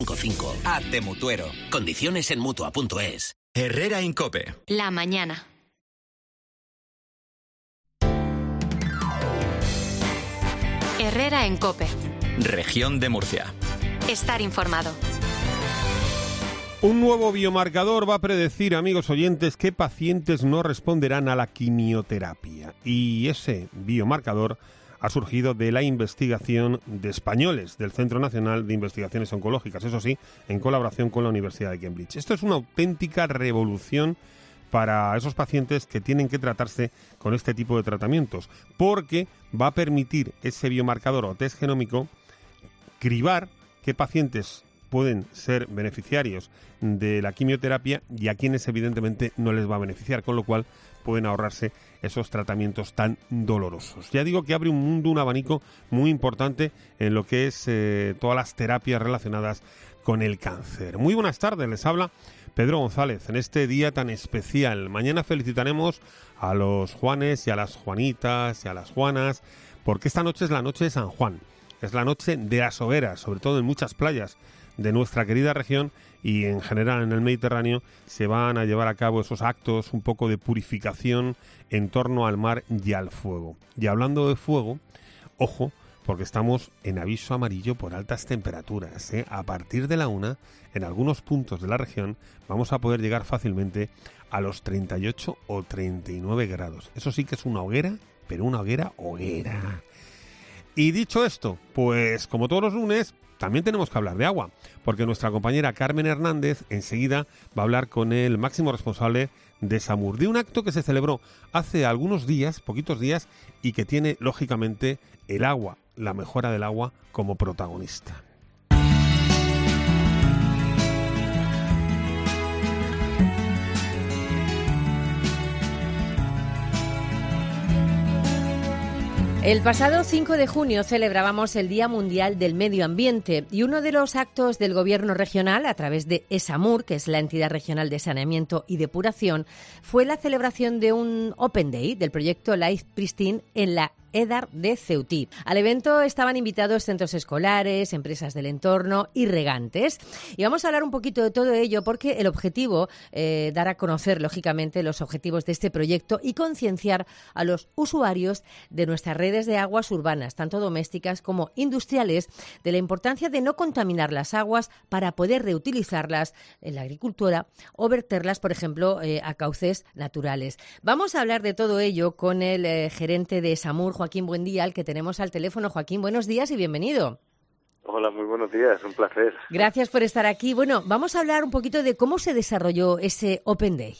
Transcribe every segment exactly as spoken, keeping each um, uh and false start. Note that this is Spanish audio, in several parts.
cinco. Hazte mutuero. Condiciones en mutua punto es. Herrera Incope. La mañana. Herrera en Cope. Región de Murcia. Estar informado. Un nuevo biomarcador va a predecir, amigos oyentes, qué pacientes no responderán a la quimioterapia. Y ese biomarcador ha surgido de la investigación de españoles del Centro Nacional de Investigaciones Oncológicas, eso sí, en colaboración con la Universidad de Cambridge. Esto es una auténtica revolución para esos pacientes que tienen que tratarse con este tipo de tratamientos, porque va a permitir ese biomarcador o test genómico cribar qué pacientes pueden ser beneficiarios de la quimioterapia y a quienes evidentemente no les va a beneficiar, con lo cual pueden ahorrarse esos tratamientos tan dolorosos. Ya digo que abre un mundo, un abanico muy importante en lo que es eh, todas las terapias relacionadas con el cáncer. Muy buenas tardes, les habla Pedro González en este día tan especial. Mañana felicitaremos a los Juanes y a las Juanitas y a las Juanas, porque esta noche es la noche de San Juan, es la noche de las hogueras, sobre todo en muchas playas de nuestra querida región y en general en el Mediterráneo se van a llevar a cabo esos actos un poco de purificación en torno al mar y al fuego. Y hablando de fuego, ojo, porque estamos en aviso amarillo por altas temperaturas, ¿eh? A partir de la una, en algunos puntos de la región, vamos a poder llegar fácilmente a los treinta y ocho o treinta y nueve grados. Eso sí que es una hoguera, pero una hoguera hoguera. Y dicho esto, pues como todos los lunes, también tenemos que hablar de agua, porque nuestra compañera Carmen Hernández enseguida va a hablar con el máximo responsable de SAMUR, de un acto que se celebró hace algunos días, poquitos días, y que tiene, lógicamente, el agua, la mejora del agua, como protagonista. El pasado cinco de junio celebrábamos el Día Mundial del Medio Ambiente y uno de los actos del Gobierno regional, a través de ESAMUR, que es la entidad regional de saneamiento y depuración, fue la celebración de un Open Day del proyecto Life Pristine en la EDAR de Ceutí. Al evento estaban invitados centros escolares, empresas del entorno y regantes. Y vamos a hablar un poquito de todo ello porque el objetivo, eh, dar a conocer, lógicamente, los objetivos de este proyecto y concienciar a los usuarios de nuestras redes de aguas urbanas, tanto domésticas como industriales, de la importancia de no contaminar las aguas para poder reutilizarlas en la agricultura o verterlas, por ejemplo, eh, a cauces naturales. Vamos a hablar de todo ello con el eh, gerente de SAMUR, Joaquín Buendía, al que tenemos al teléfono. Joaquín, buenos días y bienvenido. Hola, muy buenos días, un placer. Gracias por estar aquí. Bueno, vamos a hablar un poquito de cómo se desarrolló ese Open Day.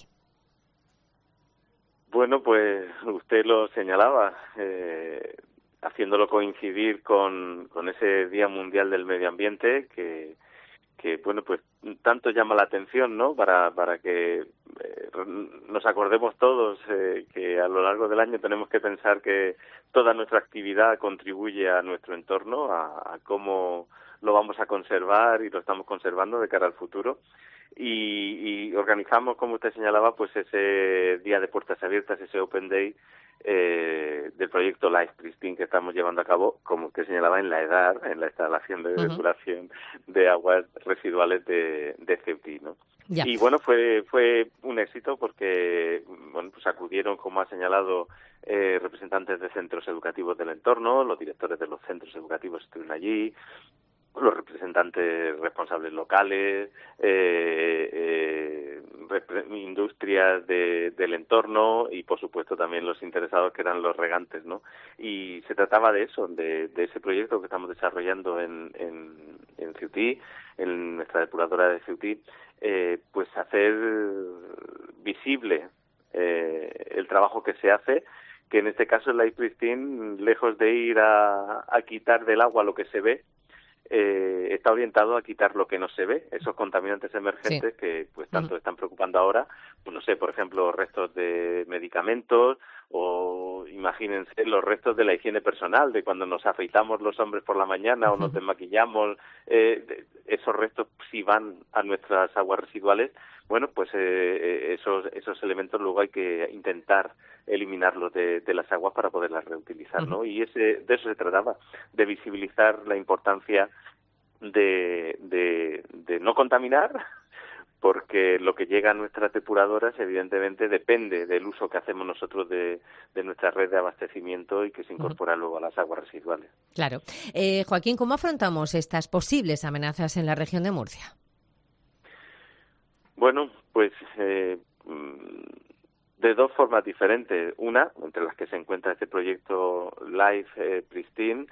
Bueno, pues usted lo señalaba, eh, haciéndolo coincidir con, con ese Día Mundial del Medio Ambiente que, que bueno, pues tanto llama la atención, ¿no? Para, para que eh, nos acordemos todos eh, que a lo largo del año tenemos que pensar que toda nuestra actividad contribuye a nuestro entorno, a, a cómo lo vamos a conservar y lo estamos conservando de cara al futuro. Y, y organizamos, como usted señalaba, pues ese día de puertas abiertas, ese Open Day eh, del proyecto Life Pristine que estamos llevando a cabo, como usted señalaba, en la EDAR, en la instalación de depuración uh-huh. de aguas residuales de, de Ceutí, ¿no? Ya. Y bueno, fue fue un éxito porque bueno, pues acudieron, como ha señalado, eh, representantes de centros educativos del entorno, los directores de los centros educativos estuvieron allí, los representantes responsables locales, eh, eh, rep- industrias de, del entorno y, por supuesto, también los interesados que eran los regantes, ¿no? Y se trataba de eso, de, de ese proyecto que estamos desarrollando en, en, en Ceutí, en nuestra depuradora de Ceutí, eh, pues hacer visible eh, el trabajo que se hace, que en este caso el Life Pristine, lejos de ir a, a quitar del agua lo que se ve, Eh, está orientado a quitar lo que no se ve, esos contaminantes emergentes sí. que pues tanto uh-huh. están preocupando ahora, pues no sé, por ejemplo, restos de medicamentos o imagínense los restos de la higiene personal, de cuando nos afeitamos los hombres por la mañana uh-huh. o nos desmaquillamos, eh, de, esos restos si van a nuestras aguas residuales, bueno, pues eh, esos esos elementos luego hay que intentar eliminarlos de, de las aguas para poderlas reutilizar, ¿no? Uh-huh. Y ese de eso se trataba, de visibilizar la importancia de, de, de no contaminar, porque lo que llega a nuestras depuradoras evidentemente depende del uso que hacemos nosotros de, de nuestra red de abastecimiento y que se incorpora uh-huh. luego a las aguas residuales. Claro. Eh, Joaquín, ¿cómo afrontamos estas posibles amenazas en la región de Murcia? Bueno, pues eh, de dos formas diferentes. Una, entre las que se encuentra este proyecto Life eh, Pristine.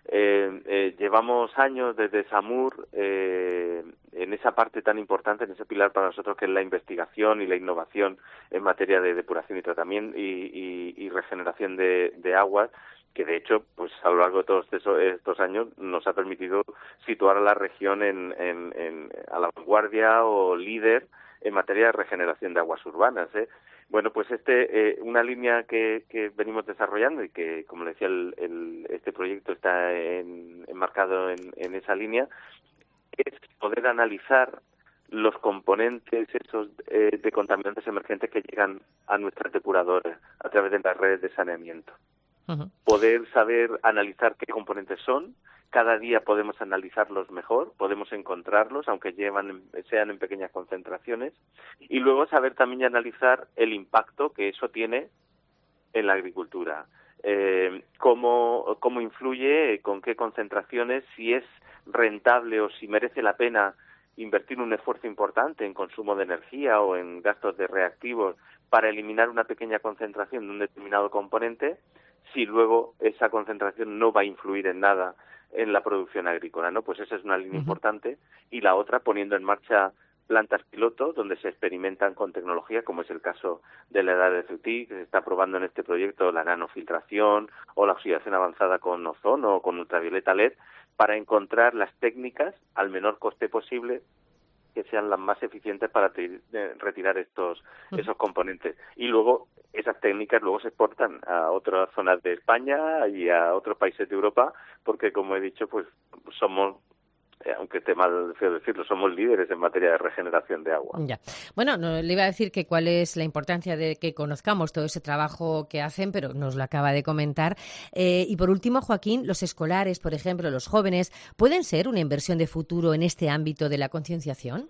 Eh, eh, llevamos años desde SAMUR eh, en esa parte tan importante, en ese pilar para nosotros que es la investigación y la innovación en materia de depuración y tratamiento y, y, y regeneración de, de aguas, que de hecho, pues a lo largo de todos estos, estos años nos ha permitido situar a la región en, en, en, a la vanguardia o líder en materia de regeneración de aguas urbanas, ¿eh? Bueno, pues este eh, una línea que, que venimos desarrollando y que, como le decía, el, el, este proyecto está en, enmarcado en, en esa línea, es poder analizar los componentes esos eh, de contaminantes emergentes que llegan a nuestras depuradoras a través de las redes de saneamiento. Uh-huh. Poder saber analizar qué componentes son. Cada día podemos analizarlos mejor, podemos encontrarlos, aunque llevan, sean en pequeñas concentraciones, y luego saber también analizar el impacto que eso tiene en la agricultura, eh, cómo, cómo influye, con qué concentraciones, si es rentable o si merece la pena invertir un esfuerzo importante en consumo de energía o en gastos de reactivos para eliminar una pequeña concentración de un determinado componente, si luego esa concentración no va a influir en nada en la producción agrícola, ¿no? Pues esa es una línea uh-huh. importante. Y la otra, poniendo en marcha plantas piloto donde se experimentan con tecnología, como es el caso de la edad de Ceutic, que se está probando en este proyecto la nanofiltración o la oxidación avanzada con ozono o con ultravioleta L E D, para encontrar las técnicas al menor coste posible que sean las más eficientes para t- retirar estos esos componentes. Y luego esas técnicas luego se exportan a otras zonas de España y a otros países de Europa, porque como he dicho, pues somos, eh, aunque esté mal feo decirlo, somos líderes en materia de regeneración de agua. Ya. Bueno, no, le iba a decir que cuál es la importancia de que conozcamos todo ese trabajo que hacen, pero nos lo acaba de comentar. Eh, y por último, Joaquín, los escolares, por ejemplo, los jóvenes, ¿pueden ser una inversión de futuro en este ámbito de la concienciación?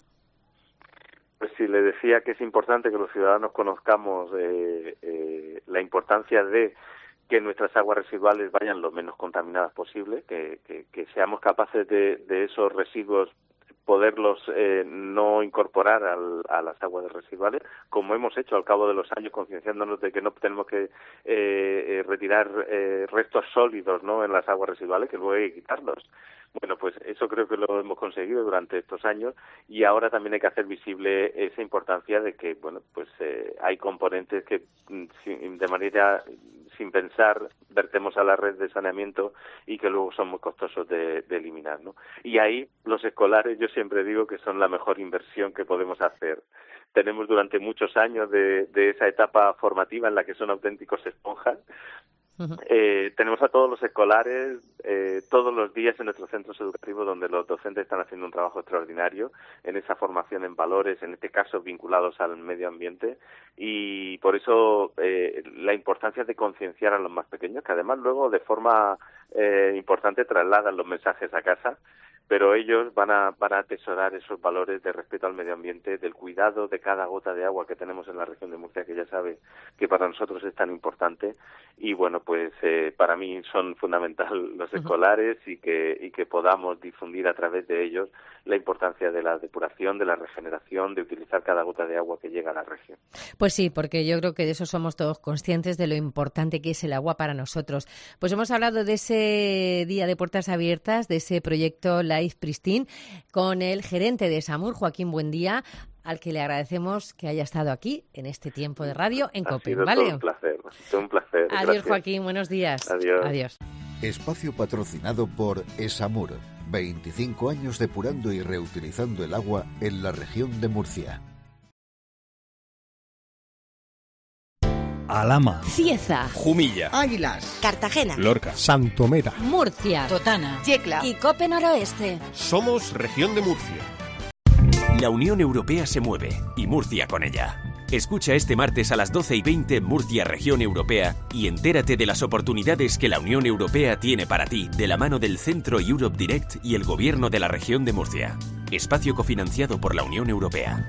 Pues sí, le decía que es importante que los ciudadanos conozcamos eh, eh, la importancia de que nuestras aguas residuales vayan lo menos contaminadas posible, que, que, que seamos capaces de, de esos residuos poderlos eh, no incorporar al, a las aguas residuales, como hemos hecho al cabo de los años, concienciándonos de que no tenemos que eh, eh, retirar eh, restos sólidos, ¿no?, en las aguas residuales, que luego hay que quitarlos. Bueno, pues eso creo que lo hemos conseguido durante estos años, y ahora también hay que hacer visible esa importancia de que, bueno, pues eh, hay componentes que sin, de manera sin pensar vertemos a la red de saneamiento y que luego son muy costosos de, de eliminar, ¿no? Y ahí los escolares, yo siempre digo que son la mejor inversión que podemos hacer. Tenemos durante muchos años de, de esa etapa formativa en la que son auténticos esponjas. Eh, tenemos a todos los escolares eh, todos los días en nuestros centros educativos, donde los docentes están haciendo un trabajo extraordinario en esa formación en valores, en este caso vinculados al medio ambiente, y por eso eh, la importancia de concienciar a los más pequeños, que además luego de forma eh, importante trasladan los mensajes a casa, pero ellos van a, van a atesorar esos valores de respeto al medio ambiente, del cuidado de cada gota de agua que tenemos en la región de Murcia, que ya sabe que para nosotros es tan importante. Y bueno, pues eh, para mí son fundamentales los escolares y que, y que podamos difundir a través de ellos la importancia de la depuración, de la regeneración, de utilizar cada gota de agua que llega a la región. Pues sí, porque yo creo que de eso somos todos conscientes, de lo importante que es el agua para nosotros. Pues hemos hablado de ese Día de Puertas Abiertas, de ese proyecto Life Pristine, con el gerente de SAMUR, Joaquín Buendía, al que le agradecemos que haya estado aquí en este tiempo de radio en ha COPE. Sido ¿Vale? Todo un placer, todo un placer. Adiós, Gracias. Joaquín, buenos días. Adiós. Adiós. Espacio patrocinado por ESAMUR, veinticinco años depurando y reutilizando el agua en la región de Murcia. Alhama, Cieza, Jumilla, Águilas, Cartagena, Lorca, Santomera, Murcia, Totana, Yecla y Cope Noroeste. Somos Región de Murcia. La Unión Europea se mueve y Murcia con ella. Escucha este martes a las doce y veinte Murcia Región Europea y entérate de las oportunidades que la Unión Europea tiene para ti de la mano del Centro Europe Direct y el Gobierno de la Región de Murcia. Espacio cofinanciado por la Unión Europea.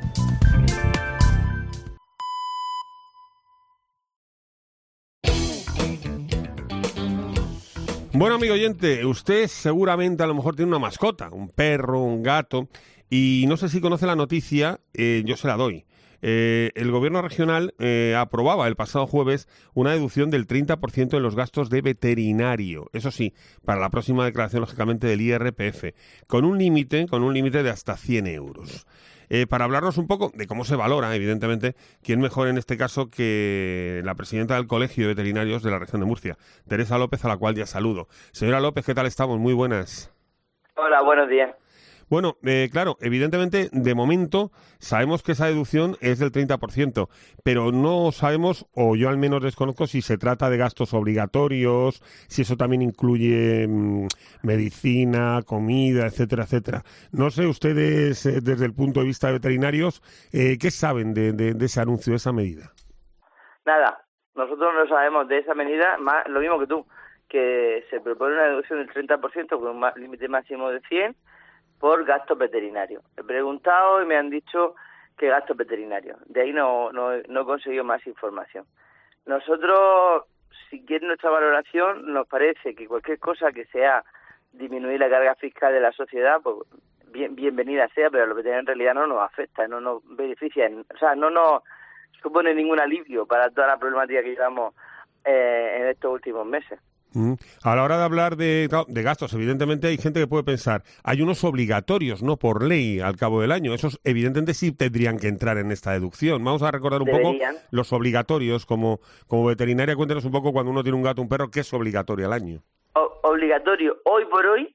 Bueno, amigo oyente, usted seguramente a lo mejor tiene una mascota, un perro, un gato, y no sé si conoce la noticia, eh, yo se la doy. Eh, el gobierno regional eh, aprobaba el pasado jueves una deducción del treinta por ciento de los gastos de veterinario, eso sí, para la próxima declaración, lógicamente, del I R P F, con un límite, con un límite de hasta cien euros. Eh, para hablarnos un poco de cómo se valora, evidentemente, quién mejor en este caso que la presidenta del Colegio de Veterinarios de la región de Murcia, Teresa López, a la cual ya saludo. Señora López, ¿qué tal estamos? Muy buenas. Hola, buenos días. Bueno, eh, claro, evidentemente, de momento, sabemos que esa deducción es del treinta por ciento, pero no sabemos, o yo al menos desconozco, si se trata de gastos obligatorios, si eso también incluye mmm, medicina, comida, etcétera, etcétera. No sé, ustedes, eh, desde el punto de vista de veterinarios, eh, ¿qué saben de, de, de ese anuncio, de esa medida? Nada, nosotros no sabemos de esa medida, más, lo mismo que tú, que se propone una deducción del treinta por ciento con un límite máximo de cien por gastos veterinarios. He preguntado y me han dicho que gastos veterinarios. De ahí no, no, no he conseguido más información. Nosotros, si quieren nuestra valoración, nos parece que cualquier cosa que sea disminuir la carga fiscal de la sociedad, pues bien, bienvenida sea, pero a los veterinarios en realidad no nos afecta, no nos beneficia, o sea, no nos supone ningún alivio para toda la problemática que llevamos eh, en estos últimos meses. Mm. A la hora de hablar de, de gastos, evidentemente hay gente que puede pensar, hay unos obligatorios, ¿no?, por ley al cabo del año. Esos evidentemente sí tendrían que entrar en esta deducción. Vamos a recordar un Deberían. poco los obligatorios. Como, como veterinaria, cuéntenos un poco, cuando uno tiene un gato o un perro, ¿qué es obligatorio al año? O- obligatorio, hoy por hoy,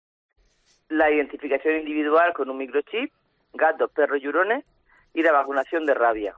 la identificación individual con un microchip, gatos, perros y hurones, y la vacunación de rabia.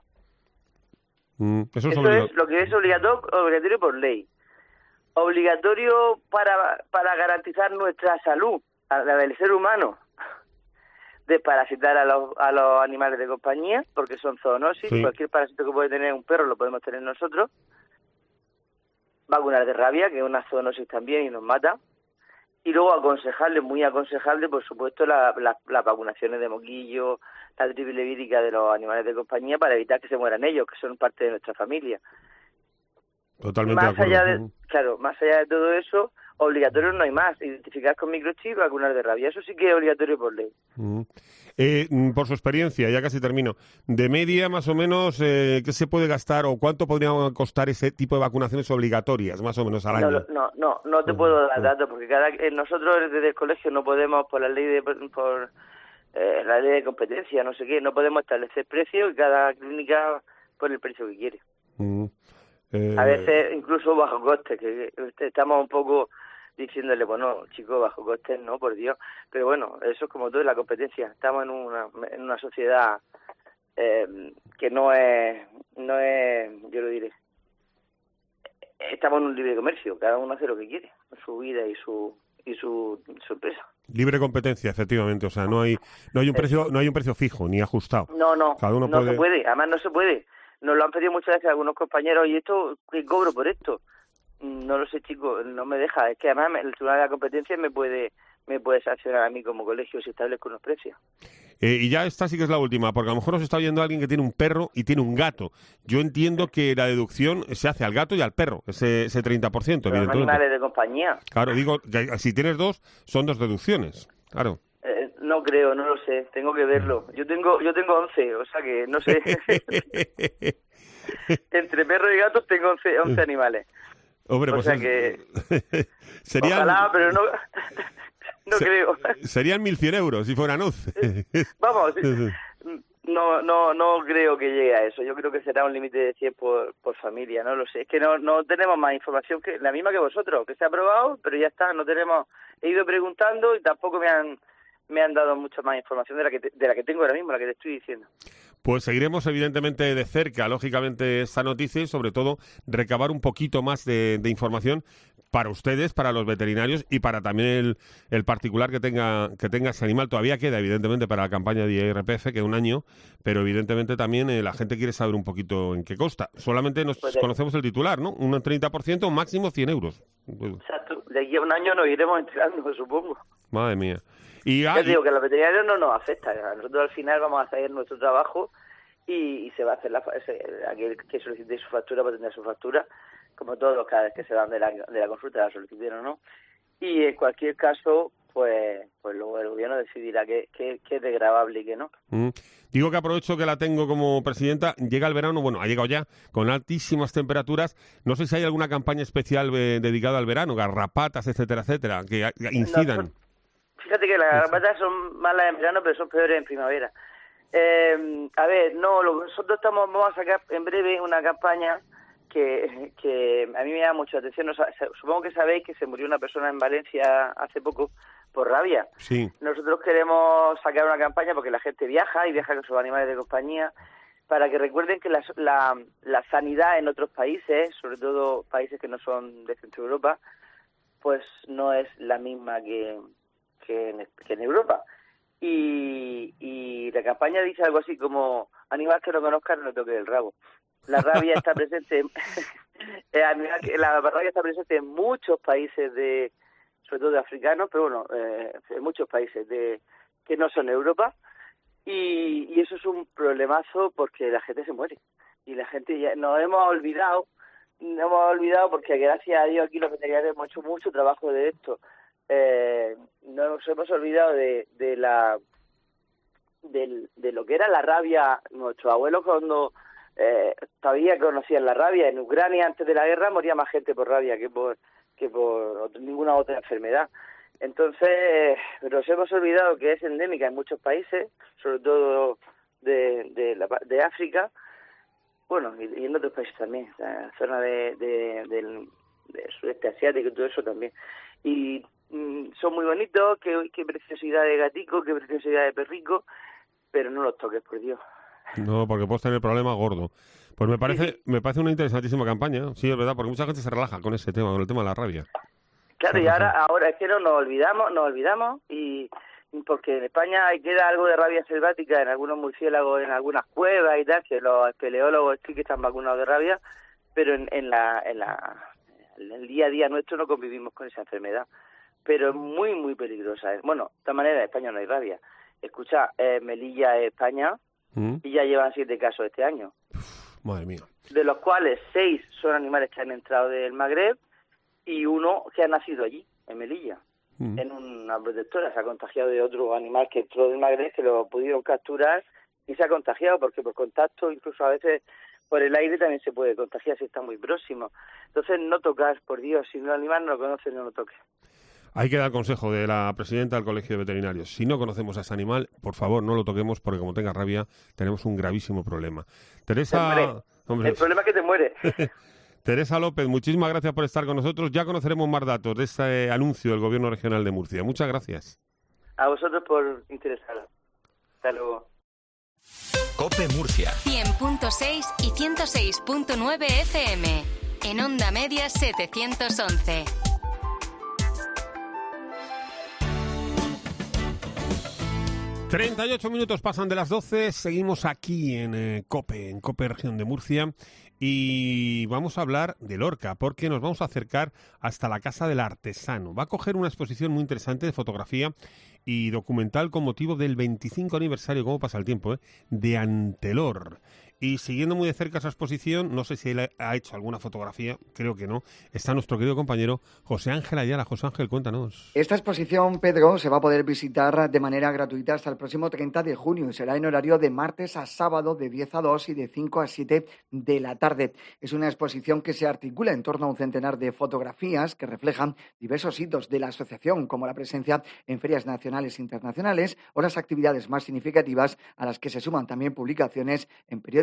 Mm. Eso es, Eso obliga- es lo que es obligatorio, obligatorio por ley. Obligatorio para, para garantizar nuestra salud, la del ser humano, desparasitar a los, a los animales de compañía, porque son zoonosis, Sí. cualquier parásito que puede tener un perro lo podemos tener nosotros. Vacunar de rabia, que es una zoonosis también y nos mata. Y luego aconsejable, muy aconsejable, por supuesto, las la, la vacunaciones de moquillo, la triple vírica de los animales de compañía para evitar que se mueran ellos, que son parte de nuestra familia. Totalmente Más de acuerdo. allá de, claro, más allá de todo eso, obligatorio no hay más. Identificar con microchip, vacunar de rabia. Eso sí que es obligatorio por ley. Mm. Eh, mm, por su experiencia, ya casi termino, de media más o menos, eh, ¿qué se puede gastar o cuánto podría costar ese tipo de vacunaciones obligatorias más o menos al No, año? no, no, no te Uh-huh. puedo dar datos porque cada eh, nosotros desde el colegio no podemos, por la ley de por eh, la ley de competencia, no sé qué, no podemos establecer precios y cada clínica pone el precio que quiere. Mm. Eh, A veces incluso bajo coste, que que estamos un poco diciéndole, bueno, chicos, bajo coste no, por Dios. Pero bueno, eso es como todo en la competencia. Estamos en una, en una sociedad eh, que no es, no es, yo lo diré, estamos en un libre comercio, cada uno hace lo que quiere, su vida y su y su, su empresa. Libre competencia, efectivamente, o sea, no hay no hay un precio no hay un precio fijo ni ajustado. No, no, Cada uno no puede... se puede, además no se puede. Nos lo han pedido muchas veces algunos compañeros, y esto, ¿qué cobro por esto? No lo sé, chicos, no me deja. Es que además me, el Tribunal de la Competencia me puede me puede sancionar a mí como colegio si establezco unos precios. Eh, y ya esta sí que es la última, porque a lo mejor nos está oyendo alguien que tiene un perro y tiene un gato. Yo entiendo que la deducción se hace al gato y al perro, ese, ese treinta por ciento, Pero evidentemente. animales de compañía. Claro, digo, que si tienes dos, son dos deducciones, claro. Eh, no creo, no lo sé, tengo que verlo. Yo tengo yo tengo once, o sea que no sé. Entre perros y gatos tengo once, once animales. Hombre, o pues sea es- que... serían, Ojalá, pero no, no se- creo. serían mil cien euros si fueran once. Vamos, no no no creo que llegue a eso. Yo creo que será un límite de cien por, por familia, no lo sé. Es que no no tenemos más información que la misma que vosotros, que se ha aprobado, pero ya está, no tenemos... He ido preguntando y tampoco me han me han dado mucha más información de la que te- de la que tengo ahora mismo, la que te estoy diciendo. Pues seguiremos evidentemente de cerca, lógicamente, esta noticia y sobre todo recabar un poquito más de, de información para ustedes, para los veterinarios y para también el, el particular que tenga que tenga ese animal. Todavía queda, evidentemente, para la campaña de I R P F, que un año, pero evidentemente también eh, la gente quiere saber un poquito en qué consta. Solamente nos pues conocemos el titular, ¿no? Un treinta por ciento, un máximo cien euros. Exacto. De aquí a un año nos iremos enterando, supongo. Madre mía. Y, ah, ya te digo que a los veterinarios no nos afecta. A nosotros al final vamos a hacer nuestro trabajo y, y se va a hacer la, ese, aquel que solicite su factura para tener su factura, como todos los cada que se van de la, de la consulta, la soliciten o no. Y en cualquier caso, pues pues luego el gobierno decidirá qué, qué, qué es degradable y qué no. Mm. Digo que aprovecho que la tengo como presidenta. Llega el verano, bueno, ha llegado ya, con altísimas temperaturas. No sé si hay alguna campaña especial eh, dedicada al verano, garrapatas, etcétera, etcétera, que a, incidan. No, fíjate que las garrapatas son malas en verano, pero son peores en primavera. Eh, a ver, no, lo, nosotros estamos vamos a sacar en breve una campaña que, que a mí me da mucha atención. No, supongo que sabéis que se murió una persona en Valencia hace poco por rabia. Sí. Nosotros queremos sacar una campaña porque la gente viaja y viaja con sus animales de compañía, para que recuerden que la, la, la sanidad en otros países, sobre todo países que no son de Centro Europa, pues no es la misma que Que en, que en Europa. Y, y la campaña dice algo así como: animal que no conozcan, no toque el rabo. La rabia está presente la rabia está presente en muchos países, de sobre todo de africanos, pero bueno, eh, en muchos países de que no son Europa, y, y eso es un problemazo porque la gente se muere y la gente ya nos hemos olvidado nos hemos olvidado porque gracias a Dios aquí los veterinarios hemos hecho mucho trabajo de esto. Eh, nos hemos olvidado de, de la de, de lo que era la rabia. Nuestros abuelos, cuando eh, todavía conocían la rabia, en Ucrania antes de la guerra moría más gente por rabia que por que por otro, ninguna otra enfermedad. Entonces nos hemos olvidado que es endémica en muchos países, sobre todo de de, la, de África, bueno, y, y en otros países también, la zona de, de del, del sudeste asiático y todo eso también. Y son muy bonitos, qué, qué preciosidad de gatico, qué preciosidad de perrico, pero no los toques, por Dios. No, porque puedes tener problemas gordos. Pues me parece sí. me parece una interesantísima campaña, sí, es verdad, porque mucha gente se relaja con ese tema, con el tema de la rabia. Claro, y ahora ahora es que no nos olvidamos, nos olvidamos, y porque en España hay queda algo de rabia selvática en algunos murciélagos, en algunas cuevas y tal, que los espeleólogos sí que están vacunados de rabia, pero en, en la en la en el día a día nuestro no convivimos con esa enfermedad. Pero es muy, muy peligrosa. Bueno, de esta manera en España no hay rabia. Escucha, eh, Melilla, España, ¿Mm? y ya llevan siete casos este año. Uf, madre mía. De los cuales seis son animales que han entrado del Magreb y uno que ha nacido allí, en Melilla, ¿Mm? en una protectora. Se ha contagiado de otro animal que entró del Magreb, que lo pudieron capturar y se ha contagiado, porque por contacto, incluso a veces por el aire también se puede contagiar si está muy próximo. Entonces, no tocar, por Dios, si un animal no lo conoce, no lo toques. Hay que dar consejo de la presidenta del Colegio de Veterinarios. Si no conocemos a ese animal, por favor, no lo toquemos, porque como tenga rabia, tenemos un gravísimo problema. Teresa... Hombre, el problema es que te muere. Teresa López, muchísimas gracias por estar con nosotros. Ya conoceremos más datos de ese anuncio del Gobierno Regional de Murcia. Muchas gracias. A vosotros por interesaros. Hasta luego. COPE Murcia. cien punto seis y ciento seis punto nueve F M. En onda media setecientos once. treinta y ocho minutos pasan de las doce, seguimos aquí en eh, COPE, en COPE Región de Murcia, y vamos a hablar de Lorca, porque nos vamos a acercar hasta la Casa del Artesano. Va a coger una exposición muy interesante de fotografía y documental con motivo del veinticinco aniversario, cómo pasa el tiempo, ¿eh? de Antelor. Y siguiendo muy de cerca esa exposición, no sé si él ha hecho alguna fotografía, creo que no, está nuestro querido compañero José Ángel Ayala. José Ángel, cuéntanos. Esta exposición, Pedro, se va a poder visitar de manera gratuita hasta el próximo treinta de junio. Será en horario de martes a sábado de diez a dos y de cinco a siete de la tarde. Es una exposición que se articula en torno a un centenar de fotografías que reflejan diversos hitos de la asociación, como la presencia en ferias nacionales e internacionales o las actividades más significativas, a las que se suman también publicaciones en periódicos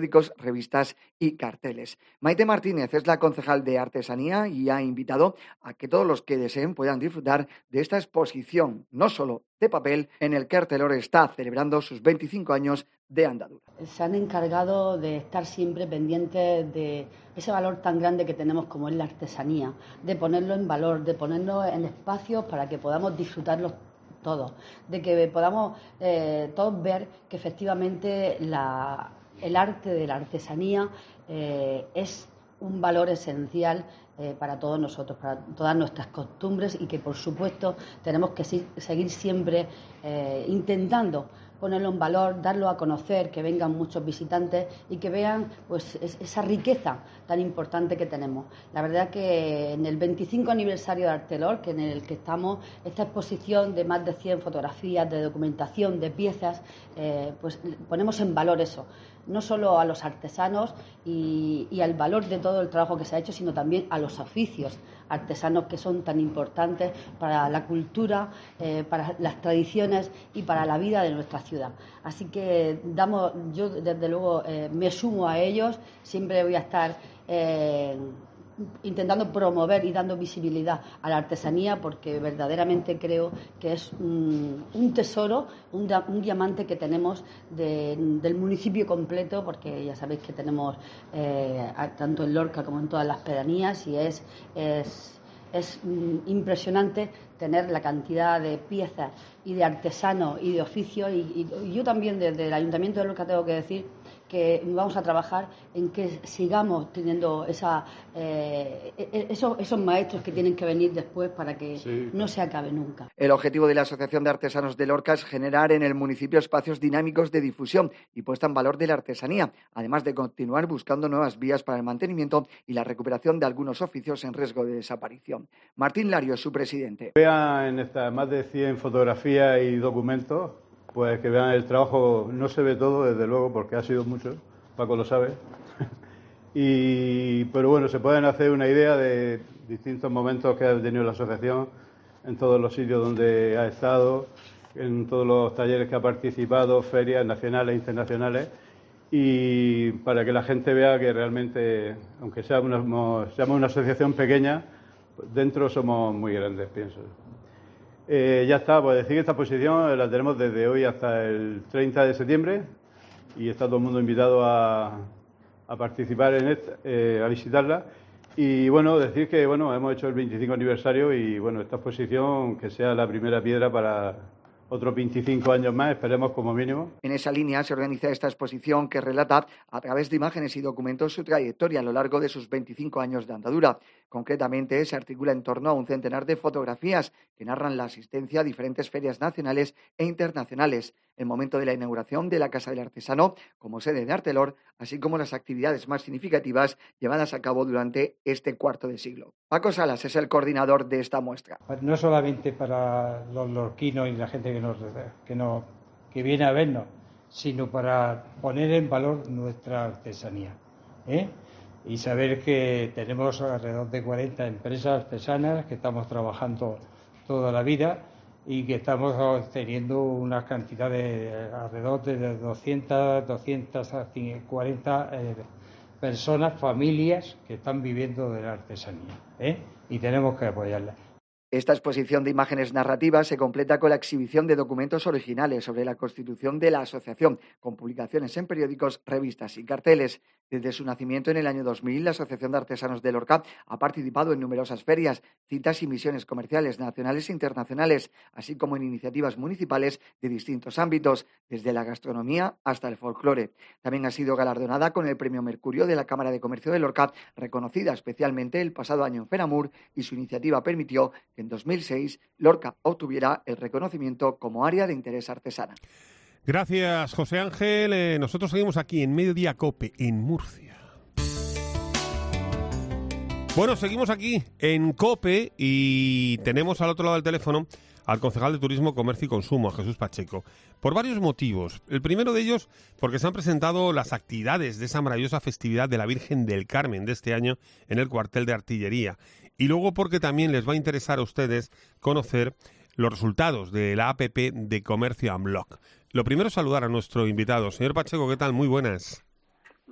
periódicos, revistas y carteles. Maite Martínez es la concejal de Artesanía y ha invitado a que todos los que deseen puedan disfrutar de esta exposición, no solo de papel, en el que Artelor está celebrando sus veinticinco años de andadura. Se han encargado de estar siempre pendientes de ese valor tan grande que tenemos como es la artesanía, de ponerlo en valor, de ponerlo en espacios para que podamos disfrutarlo todos, de que podamos eh, todos ver que efectivamente la, el arte de la artesanía eh, es un valor esencial eh, para todos nosotros, para todas nuestras costumbres, y que por supuesto tenemos que si, seguir siempre eh, intentando ponerlo en valor, darlo a conocer, que vengan muchos visitantes y que vean pues es, esa riqueza tan importante que tenemos. La verdad que en el veinticinco aniversario de Artelor, que en el que estamos, esta exposición de más de cien fotografías, de documentación, de piezas, eh, pues ponemos en valor eso, no solo a los artesanos y, y al valor de todo el trabajo que se ha hecho, sino también a los oficios artesanos que son tan importantes para la cultura, eh, para las tradiciones y para la vida de nuestra ciudad. Así que damos, yo desde luego eh, me sumo a ellos, siempre voy a estar eh, intentando promover y dando visibilidad a la artesanía, porque verdaderamente creo que es un, un tesoro, un, un diamante que tenemos de, del municipio completo, porque ya sabéis que tenemos eh, tanto en Lorca como en todas las pedanías, y es, es, es impresionante tener la cantidad de piezas y de artesanos y de oficios, y, y, y yo también desde el Ayuntamiento de Lorca tengo que decir que vamos a trabajar en que sigamos teniendo esa, eh, esos, esos maestros que tienen que venir después para que sí. no se acabe nunca. El objetivo de la Asociación de Artesanos de Lorca es generar en el municipio espacios dinámicos de difusión y puesta en valor de la artesanía, además de continuar buscando nuevas vías para el mantenimiento y la recuperación de algunos oficios en riesgo de desaparición. Martín Lario es su presidente. Vean en estas más de cien fotografías y documentos, pues que vean el trabajo. No se ve todo, desde luego, porque ha sido mucho, Paco lo sabe, y, pero bueno, se pueden hacer una idea de distintos momentos que ha tenido la asociación en todos los sitios donde ha estado, en todos los talleres que ha participado, ferias nacionales e internacionales, y para que la gente vea que realmente, aunque sea una, seamos una asociación pequeña, dentro somos muy grandes, pienso. Eh, ya está, pues decir que esta exposición la tenemos desde hoy hasta el treinta de septiembre y está todo el mundo invitado a, a participar en esta, eh, a visitarla. Y bueno, decir que bueno, hemos hecho el veinticinco aniversario y bueno, esta exposición que sea la primera piedra para otros veinticinco años más, esperemos como mínimo. En esa línea se organiza esta exposición que relata a través de imágenes y documentos su trayectoria a lo largo de sus veinticinco años de andadura. Concretamente, se articula en torno a un centenar de fotografías que narran la asistencia a diferentes ferias nacionales e internacionales, el momento de la inauguración de la Casa del Artesano como sede de Artelor, así como las actividades más significativas llevadas a cabo durante este cuarto de siglo. Paco Salas es el coordinador de esta muestra. No solamente para los lorquinos y la gente que nos, que nos que viene a vernos, sino para poner en valor nuestra artesanía, ¿eh? Y saber que tenemos alrededor de cuarenta empresas artesanas que estamos trabajando toda la vida y que estamos teniendo una cantidad de alrededor de doscientas, doscientas cuarenta eh, personas, familias que están viviendo de la artesanía, ¿eh? Y tenemos que apoyarlas. Esta exposición de imágenes narrativas se completa con la exhibición de documentos originales sobre la constitución de la asociación, con publicaciones en periódicos, revistas y carteles. Desde su nacimiento en el año dos mil, la Asociación de Artesanos de Lorca ha participado en numerosas ferias, citas y misiones comerciales nacionales e internacionales, así como en iniciativas municipales de distintos ámbitos, desde la gastronomía hasta el folclore. También ha sido galardonada con el Premio Mercurio de la Cámara de Comercio de Lorca, reconocida especialmente el pasado año en Fenamur, y su iniciativa permitió que en dos mil seis Lorca obtuviera el reconocimiento como área de interés artesana. Gracias, José Ángel. Eh, nosotros seguimos aquí en Mediodía COPE, en Murcia. Bueno, seguimos aquí en COPE y tenemos al otro lado del teléfono al concejal de Turismo, Comercio y Consumo, a Jesús Pacheco, por varios motivos. El primero de ellos, porque se han presentado las actividades de esa maravillosa festividad de la Virgen del Carmen de este año en el cuartel de artillería. Y luego porque también les va a interesar a ustedes conocer los resultados de la A P P de Comercio Unblock. Lo primero es saludar a nuestro invitado. Señor Pacheco, ¿qué tal? Muy buenas. Muy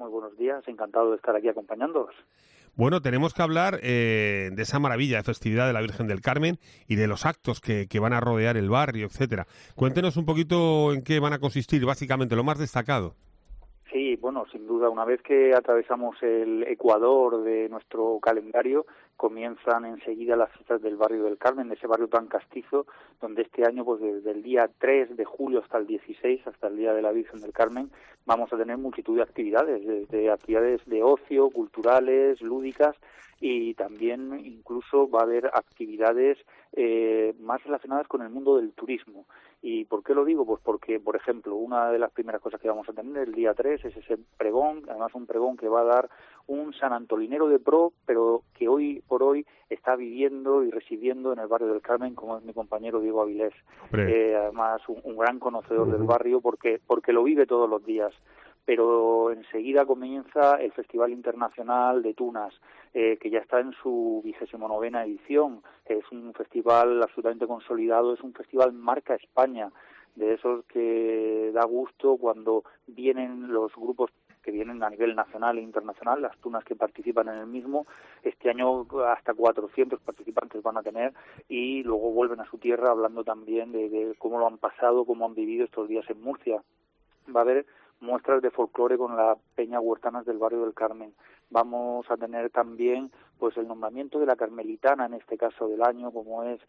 días, encantado de estar aquí acompañándoos. Bueno, tenemos que hablar eh, de esa maravilla de festividad de la Virgen del Carmen y de los actos que, que van a rodear el barrio, etcétera. Cuéntenos un poquito en qué van a consistir, básicamente, lo más destacado. Sí, bueno, sin duda, una vez que atravesamos el ecuador de nuestro calendario, comienzan enseguida las fiestas del barrio del Carmen, de ese barrio tan castizo, donde este año, pues desde el día tres de julio hasta el dieciséis, hasta el Día de la Virgen del Carmen, vamos a tener multitud de actividades, desde actividades de ocio, culturales, lúdicas, y también incluso va a haber actividades eh, más relacionadas con el mundo del turismo. ¿Y por qué lo digo? Pues porque, por ejemplo, una de las primeras cosas que vamos a tener el día tres es ese pregón, además un pregón que va a dar un San Antolinero de pro, pero que hoy por hoy está viviendo y residiendo en el barrio del Carmen, como es mi compañero Diego Avilés. Eh, además, un, un gran conocedor uh-huh. del barrio porque, porque lo vive todos los días. Pero enseguida comienza el Festival Internacional de Tunas, eh, que ya está en su vigésimo novena edición. Es un festival absolutamente consolidado, es un festival marca España, de esos que da gusto cuando vienen los grupos que vienen a nivel nacional e internacional, las tunas que participan en el mismo. Este año hasta cuatrocientos participantes van a tener y luego vuelven a su tierra hablando también de, de cómo lo han pasado, cómo han vivido estos días en Murcia. Va a haber muestras de folclore con la Peña Huertanas del barrio del Carmen. Vamos a tener también pues el nombramiento de la Carmelitana, en este caso del año, como es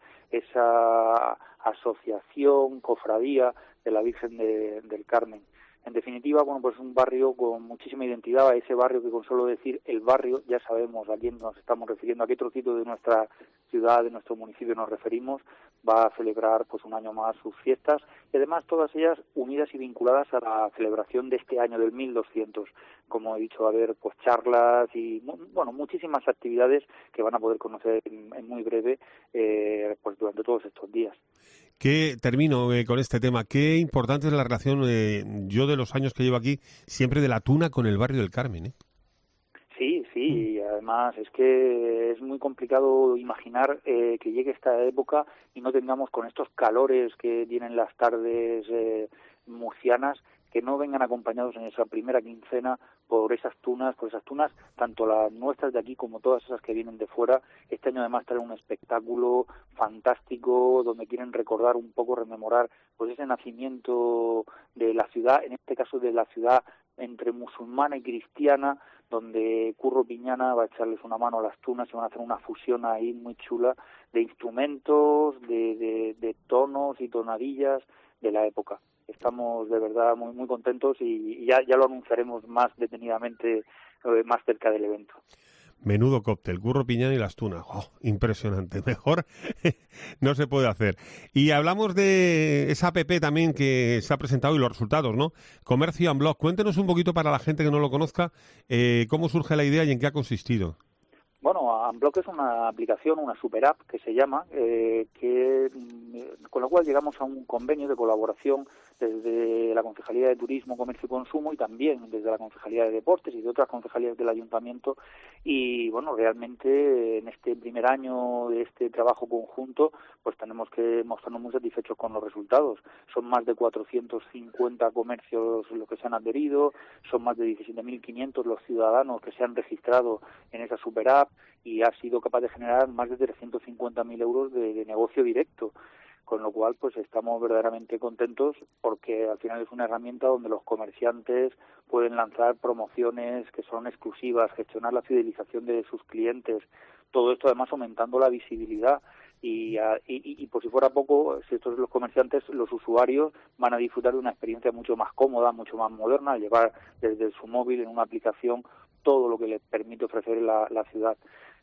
esa asociación, cofradía de la Virgen de, del Carmen. En definitiva, bueno, pues es un barrio con muchísima identidad, a ese barrio que con solo decir el barrio ya sabemos a quién nos estamos refiriendo, a qué trocito de nuestra ciudad, de nuestro municipio nos referimos. Va a celebrar pues un año más sus fiestas y además todas ellas unidas y vinculadas a la celebración de este año del mil doscientos. Como he dicho, va a haber pues charlas y bueno, muchísimas actividades que van a poder conocer en, en muy breve eh, pues durante todos estos días. Que termino eh, con este tema. Qué importante es la relación, eh, yo de los años que llevo aquí, siempre de la tuna con el barrio del Carmen, ¿eh? Sí, sí, y además es que es muy complicado imaginar eh, que llegue esta época y no tengamos con estos calores que tienen las tardes eh, murcianas, que no vengan acompañados en esa primera quincena por esas tunas, por esas tunas, tanto las nuestras de aquí como todas esas que vienen de fuera. Este año además trae un espectáculo fantástico donde quieren recordar un poco, rememorar pues ese nacimiento de la ciudad, en este caso de la ciudad entre musulmana y cristiana, donde Curro Piñana va a echarles una mano a las tunas y van a hacer una fusión ahí muy chula de instrumentos, de, de, de tonos y tonadillas de la época. Estamos de verdad muy muy contentos y, y ya, ya lo anunciaremos más detenidamente eh, más cerca del evento. Menudo cóctel, Curro Piñana y las tunas. Oh, impresionante, mejor no se puede hacer. Y hablamos de esa app también que se ha presentado y los resultados, ¿no? Comercio Unblock. Cuéntenos un poquito para la gente que no lo conozca, eh, cómo surge la idea y en qué ha consistido. Bueno, Unblock es una aplicación, una super app que se llama, eh, que con la cual llegamos a un convenio de colaboración desde la Concejalía de Turismo, Comercio y Consumo y también desde la Concejalía de Deportes y de otras concejalías del Ayuntamiento. Y bueno, realmente en este primer año de este trabajo conjunto, pues tenemos que mostrarnos muy satisfechos con los resultados. Son más de cuatrocientos cincuenta comercios los que se han adherido, son más de diecisiete mil quinientos los ciudadanos que se han registrado en esa super app y ha sido capaz de generar más de trescientos cincuenta mil euros de, de negocio directo, con lo cual pues estamos verdaderamente contentos porque al final es una herramienta donde los comerciantes pueden lanzar promociones que son exclusivas, gestionar la fidelización de sus clientes, todo esto además aumentando la visibilidad y, y, y por si fuera poco, si estos los comerciantes, los usuarios van a disfrutar de una experiencia mucho más cómoda, mucho más moderna, al llevar desde su móvil en una aplicación todo lo que les permite ofrecer la, la ciudad.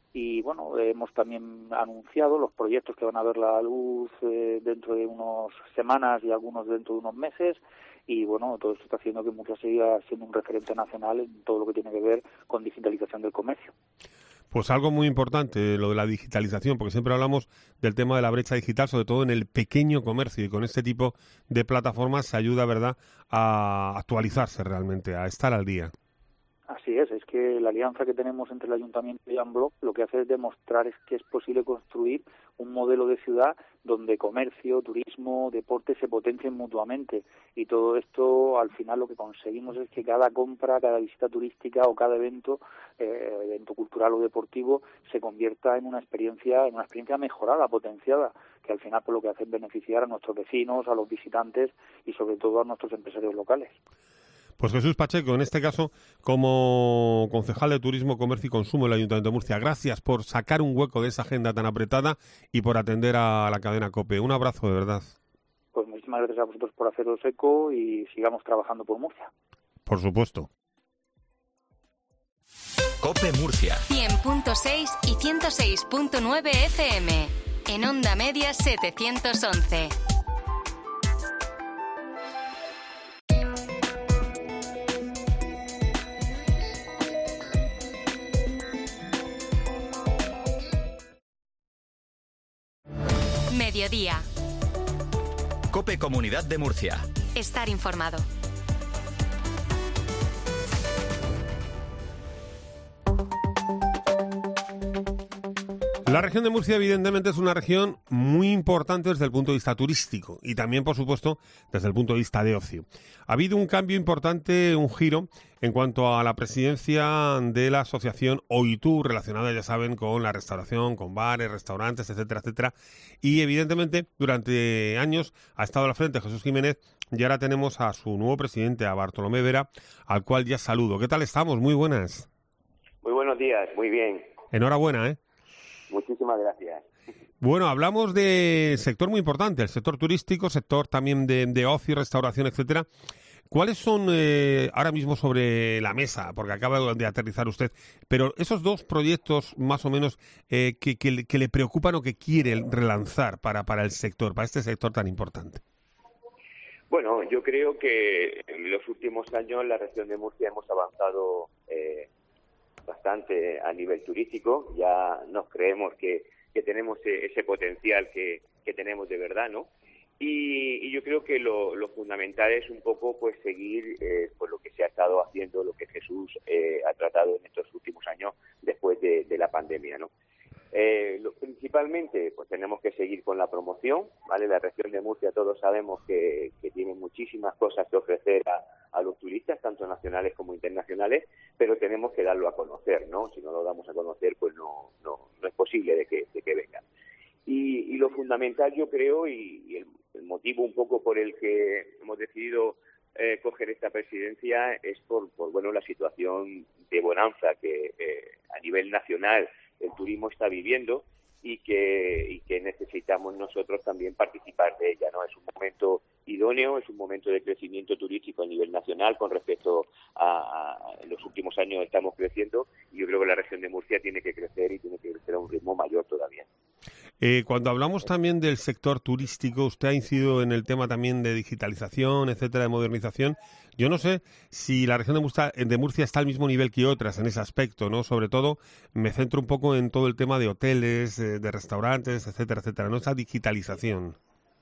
Y bueno, hemos también anunciado los proyectos que van a ver la luz eh, dentro de unas semanas y algunos dentro de unos meses y bueno, todo esto está haciendo que Murcia siga siendo un referente nacional en todo lo que tiene que ver con digitalización del comercio. Pues algo muy importante, lo de la digitalización, porque siempre hablamos del tema de la brecha digital, sobre todo en el pequeño comercio, y con este tipo de plataformas se ayuda, ¿verdad?, a actualizarse realmente, a estar al día. Así es, es que la alianza que tenemos entre el Ayuntamiento y Unblock lo que hace es demostrar es que es posible construir un modelo de ciudad donde comercio, turismo, deporte se potencien mutuamente, y todo esto al final lo que conseguimos es que cada compra, cada visita turística o cada evento, eh, evento cultural o deportivo, se convierta en una experiencia, en una experiencia mejorada, potenciada, que al final por lo que hace es beneficiar a nuestros vecinos, a los visitantes y sobre todo a nuestros empresarios locales. Pues Jesús Pacheco, en este caso, como concejal de Turismo, Comercio y Consumo del Ayuntamiento de Murcia, gracias por sacar un hueco de esa agenda tan apretada y por atender a la cadena COPE. Un abrazo, de verdad. Pues muchísimas gracias a vosotros por haceros eco y sigamos trabajando por Murcia. Por supuesto. COPE Murcia. cien punto seis y ciento seis punto nueve F M. En Onda Media setecientos once. Mediodía. COPE Comunidad de Murcia. Estar informado. La región de Murcia, evidentemente, es una región muy importante desde el punto de vista turístico y también, por supuesto, desde el punto de vista de ocio. Ha habido un cambio importante, un giro, en cuanto a la presidencia de la asociación OITU, relacionada, ya saben, con la restauración, con bares, restaurantes, etcétera, etcétera. Y, evidentemente, durante años ha estado al frente Jesús Jiménez y ahora tenemos a su nuevo presidente, a Bartolomé Vera, al cual ya saludo. ¿Qué tal estamos? Muy buenas. Muy buenos días, muy bien. Enhorabuena, ¿eh? Muchísimas gracias. Bueno, hablamos de sector muy importante, el sector turístico, sector también de, de ocio, restauración, etcétera. ¿Cuáles son eh, ahora mismo sobre la mesa? Porque acaba de aterrizar usted, pero esos dos proyectos más o menos eh, que, que, que le preocupan o que quiere relanzar para, para el sector, para este sector tan importante. Bueno, yo creo que en los últimos años la región de Murcia hemos avanzado eh, bastante a nivel turístico. Ya nos creemos que, que tenemos ese potencial que, que tenemos de verdad, ¿no? Y, y yo creo que lo, lo fundamental es un poco pues seguir eh, por lo que se ha estado haciendo, lo que Jesús eh, ha tratado en estos últimos años después de, de la pandemia, ¿no? Eh, lo, principalmente, pues tenemos que seguir con la promoción, ¿vale? La región de Murcia, todos sabemos que, que tiene muchísimas cosas que ofrecer a, a los turistas, tanto nacionales como internacionales, pero tenemos que darlo a conocer, ¿no? Si no lo damos a conocer, pues no, no, no es posible de que, de que vengan. Y, y lo fundamental, yo creo, y, y el, el motivo un poco por el que hemos decidido eh, coger esta presidencia es por, por bueno, la situación de bonanza que eh, a nivel nacional el turismo está viviendo y que, y que necesitamos nosotros también participar de ella, ¿no? Es un momento idóneo, es un momento de crecimiento turístico a nivel nacional con respecto a, a en los últimos años estamos creciendo y yo creo que la región de Murcia tiene que crecer y tiene que crecer a un ritmo mayor todavía. Eh, cuando hablamos también del sector turístico, usted ha incidido en el tema también de digitalización, etcétera, de modernización. Yo no sé si la región de Murcia, de Murcia está al mismo nivel que otras en ese aspecto, ¿no? Sobre todo me centro un poco en todo el tema de hoteles, de restaurantes, etcétera, etcétera, ¿no? Esa digitalización.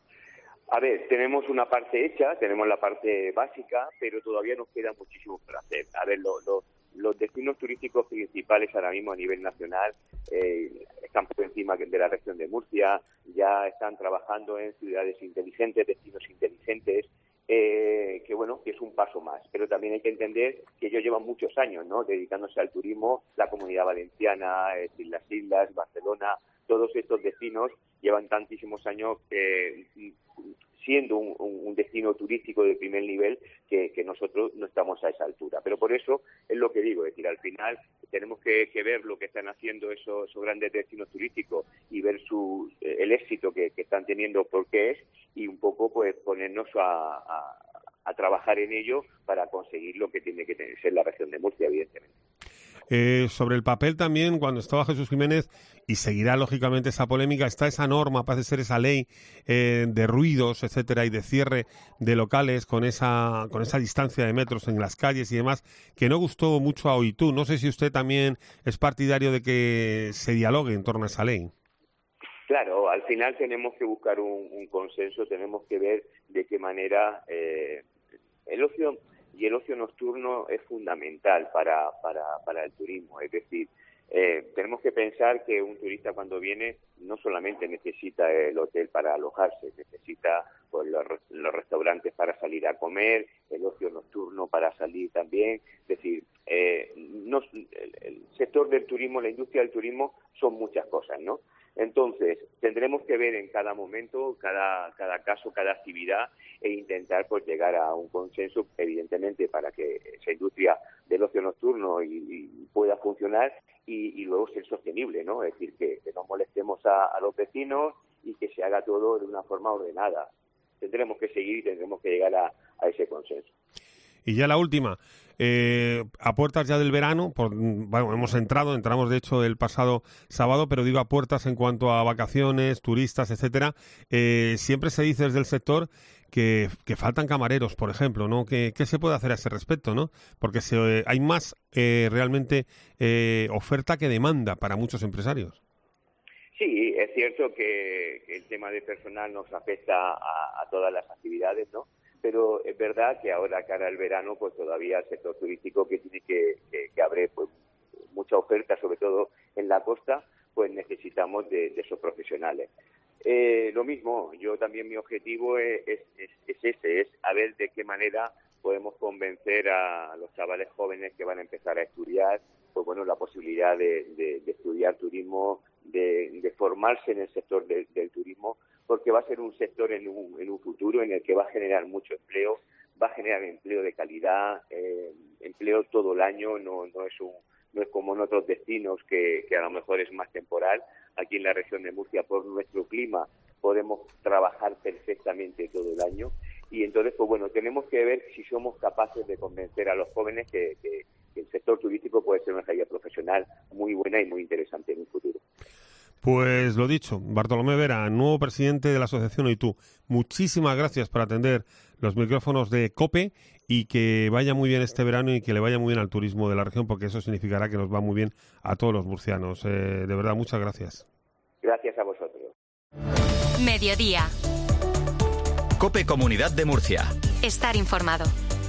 A ver, tenemos una parte hecha, tenemos la parte básica, pero todavía nos queda muchísimo por hacer. A ver, lo, lo, los destinos turísticos principales ahora mismo a nivel nacional eh, están por encima de la región de Murcia, ya están trabajando en ciudades inteligentes, destinos inteligentes, eh, que bueno, que es un paso más. Pero también hay que entender que ellos llevan muchos años, ¿no?, dedicándose al turismo, la Comunidad Valenciana, eh, las Islas, Barcelona, todos estos destinos llevan tantísimos años eh, siendo un, un, un destino turístico de primer nivel que, que nosotros no estamos a esa altura. Pero por eso es lo que digo, es decir, al final tenemos que, que ver lo que están haciendo esos, esos grandes destinos turísticos y ver su, el éxito que, que están teniendo, por qué es, y un poco pues ponernos a, a, a trabajar en ello para conseguir lo que tiene que tener, ser la región de Murcia, evidentemente. Eh, sobre el papel también, cuando estaba Jesús Jiménez, y seguirá lógicamente esa polémica, está esa norma, parece ser esa ley eh, de ruidos, etcétera, y de cierre de locales con esa con esa distancia de metros en las calles y demás, que no gustó mucho a OITU. No sé si usted también es partidario de que se dialogue en torno a esa ley. Claro, al final tenemos que buscar un, un consenso, tenemos que ver de qué manera eh, el ocio. y el ocio nocturno es fundamental para, para, para el turismo. Es decir, eh, tenemos que pensar que un turista cuando viene no solamente necesita el hotel para alojarse, necesita pues, los, los restaurantes para salir a comer, el ocio nocturno para salir también. Es decir, eh, no, el, el sector del turismo, la industria del turismo son muchas cosas, ¿no? Entonces, tendremos que ver en cada momento, cada, cada caso, cada actividad e intentar pues llegar a un consenso, evidentemente, para que esa industria del ocio nocturno y, y pueda funcionar y, y luego ser sostenible, ¿no? Es decir, que, que no molestemos a, a los vecinos y que se haga todo de una forma ordenada. Tendremos que seguir y tendremos que llegar a, a ese consenso. Y ya la última, eh, a puertas ya del verano, por, bueno, hemos entrado, entramos de hecho el pasado sábado, pero digo a puertas en cuanto a vacaciones, turistas, etcétera, eh, siempre se dice desde el sector que, que faltan camareros, por ejemplo, ¿no? ¿Qué, qué se puede hacer a ese respecto, no? Porque se, eh, hay más eh, realmente eh, oferta que demanda para muchos empresarios. Sí, es cierto que, que el tema de personal nos afecta a, a todas las actividades, ¿no? Pero es verdad que ahora, cara al verano, pues todavía el sector turístico que tiene que, que, que abre pues, mucha oferta, sobre todo en la costa, pues necesitamos de, de esos profesionales. Eh, lo mismo, yo también mi objetivo es, es, es, es ese, es a ver de qué manera podemos convencer a los chavales jóvenes que van a empezar a estudiar, pues bueno, la posibilidad de, de, de estudiar turismo, de, de formarse en el sector de, del turismo, porque va a ser un sector en un, en un futuro en el que va a generar mucho empleo, va a generar empleo de calidad, eh, empleo todo el año, no, no es un, no es como en otros destinos que, que a lo mejor es más temporal. Aquí en la región de Murcia, por nuestro clima, podemos trabajar perfectamente todo el año y entonces, pues bueno, tenemos que ver si somos capaces de convencer a los jóvenes que, que, que el sector turístico puede ser una salida profesional muy buena y muy interesante en un futuro. Pues lo dicho, Bartolomé Vera, nuevo presidente de la Asociación OITU, muchísimas gracias por atender los micrófonos de COPE y que vaya muy bien este verano y que le vaya muy bien al turismo de la región, porque eso significará que nos va muy bien a todos los murcianos. Eh, de verdad, muchas gracias. Gracias a vosotros. Mediodía. COPE Comunidad de Murcia. Estar informado.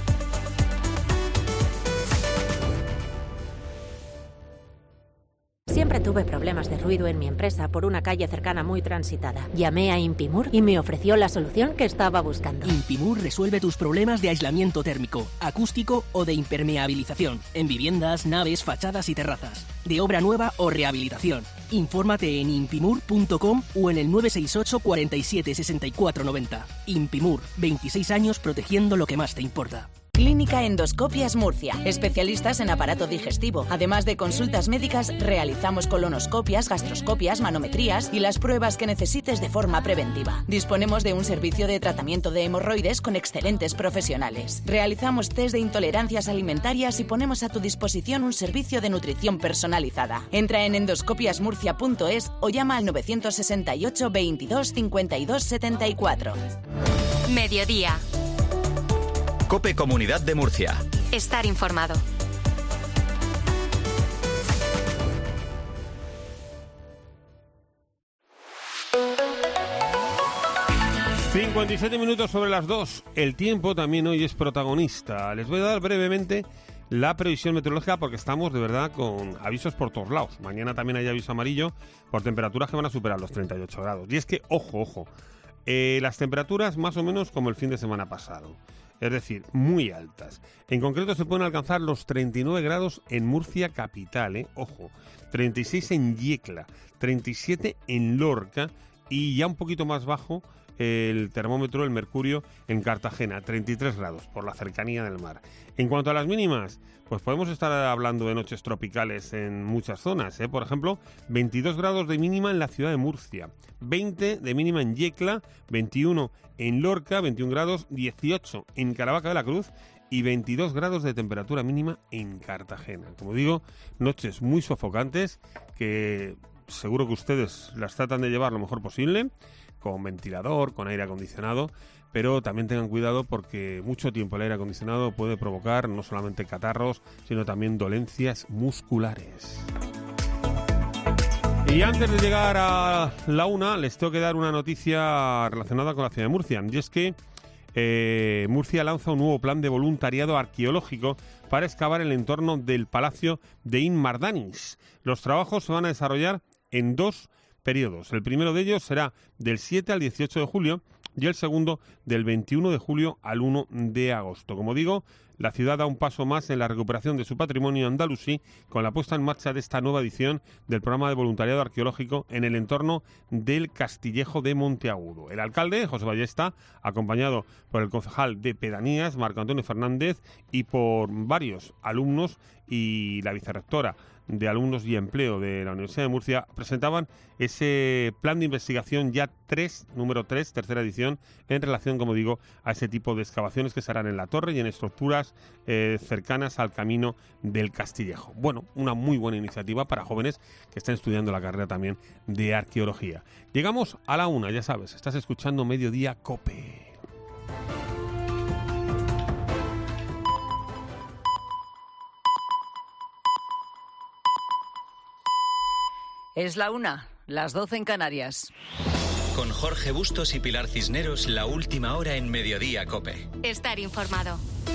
Siempre tuve problemas de ruido en mi empresa por una calle cercana muy transitada. Llamé a Impimur y me ofreció la solución que estaba buscando. Impimur resuelve tus problemas de aislamiento térmico, acústico o de impermeabilización en viviendas, naves, fachadas y terrazas, de obra nueva o rehabilitación. Infórmate en impimur punto com o en el nueve seis ocho, cuarenta y siete, sesenta y cuatro noventa. Impimur, veintiséis años protegiendo lo que más te importa. Clínica Endoscopias Murcia, especialistas en aparato digestivo. Además de consultas médicas, realizamos colonoscopias, gastroscopias, manometrías y las pruebas que necesites de forma preventiva. Disponemos de un servicio de tratamiento de hemorroides con excelentes profesionales. Realizamos test de intolerancias alimentarias y ponemos a tu disposición un servicio de nutrición personalizada. Entra en endoscopias murcia punto es o llama al nueve seis ocho, veintidós, cincuenta y dos, setenta y cuatro. Mediodía. COPE Comunidad de Murcia. Estar informado. cincuenta y siete minutos sobre las dos. El tiempo también hoy es protagonista. Les voy a dar brevemente la previsión meteorológica porque estamos de verdad con avisos por todos lados. Mañana también hay aviso amarillo por temperaturas que van a superar los treinta y ocho grados. Y es que, ojo, ojo, eh, las temperaturas más o menos como el fin de semana pasado. Es decir, muy altas. En concreto se pueden alcanzar los treinta y nueve grados en Murcia capital, ¿eh? Ojo, treinta y seis en Yecla, treinta y siete en Lorca y ya un poquito más bajo el termómetro, el mercurio en Cartagena, treinta y tres grados por la cercanía del mar. En cuanto a las mínimas, pues podemos estar hablando de noches tropicales en muchas zonas, ¿eh? Por ejemplo, veintidós grados de mínima en la ciudad de Murcia, veinte de mínima en Yecla, veintiuno en Lorca, veintiún grados, dieciocho en Caravaca de la Cruz y veintidós grados de temperatura mínima en Cartagena. Como digo, noches muy sofocantes que seguro que ustedes las tratan de llevar lo mejor posible, con ventilador, con aire acondicionado, pero también tengan cuidado porque mucho tiempo el aire acondicionado puede provocar no solamente catarros, sino también dolencias musculares. Y antes de llegar a la una, les tengo que dar una noticia relacionada con la ciudad de Murcia, y es que eh, Murcia lanza un nuevo plan de voluntariado arqueológico para excavar el entorno del Palacio de Inmardanis. Los trabajos se van a desarrollar en dos periodos. El primero de ellos será del siete al dieciocho de julio y el segundo del veintiuno de julio al uno de agosto. Como digo, la ciudad da un paso más en la recuperación de su patrimonio andalusí con la puesta en marcha de esta nueva edición del programa de voluntariado arqueológico en el entorno del Castillejo de Monteagudo. El alcalde, José Ballesta, acompañado por el concejal de Pedanías, Marco Antonio Fernández, y por varios alumnos y la vicerrectora de Alumnos y Empleo de la Universidad de Murcia, presentaban ese plan de investigación ya tres, número tres, tercera edición, en relación, como digo, a ese tipo de excavaciones que se harán en la torre y en estructuras eh, cercanas al camino del Castillejo. Bueno, una muy buena iniciativa para jóvenes que están estudiando la carrera también de arqueología. Llegamos a la una, ya sabes, estás escuchando Mediodía COPE. Es la una, las doce en Canarias. Con Jorge Bustos y Pilar Cisneros, la última hora en Mediodía COPE. Estar informado.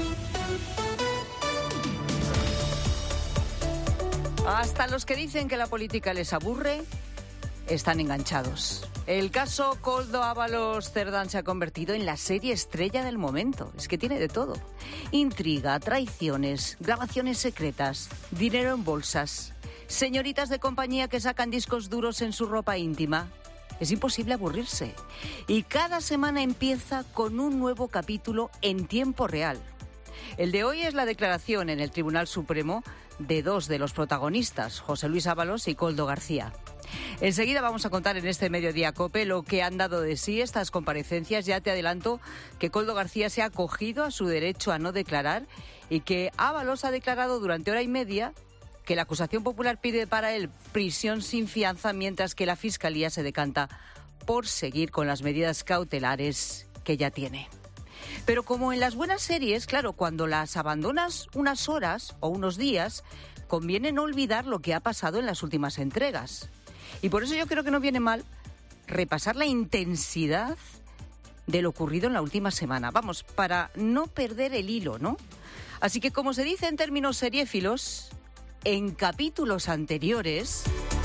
Hasta los que dicen que la política les aburre están enganchados. El caso Koldo Ábalos Cerdán se ha convertido en la serie estrella del momento. Es que tiene de todo. Intriga, traiciones, grabaciones secretas, dinero en bolsas, señoritas de compañía que sacan discos duros en su ropa íntima. Es imposible aburrirse. Y cada semana empieza con un nuevo capítulo en tiempo real. El de hoy es la declaración en el Tribunal Supremo de dos de los protagonistas, José Luis Ábalos y Koldo García. Enseguida vamos a contar en este Mediodía COPE lo que han dado de sí estas comparecencias. Ya te adelanto que Koldo García se ha acogido a su derecho a no declarar y que Ábalos ha declarado durante hora y media que la acusación popular pide para él prisión sin fianza, mientras que la Fiscalía se decanta por seguir con las medidas cautelares que ya tiene. Pero como en las buenas series, claro, cuando las abandonas unas horas o unos días, conviene no olvidar lo que ha pasado en las últimas entregas. Y por eso yo creo que no viene mal repasar la intensidad de lo ocurrido en la última semana. Vamos, para no perder el hilo, ¿no? Así que, como se dice en términos seriéfilos, en capítulos anteriores,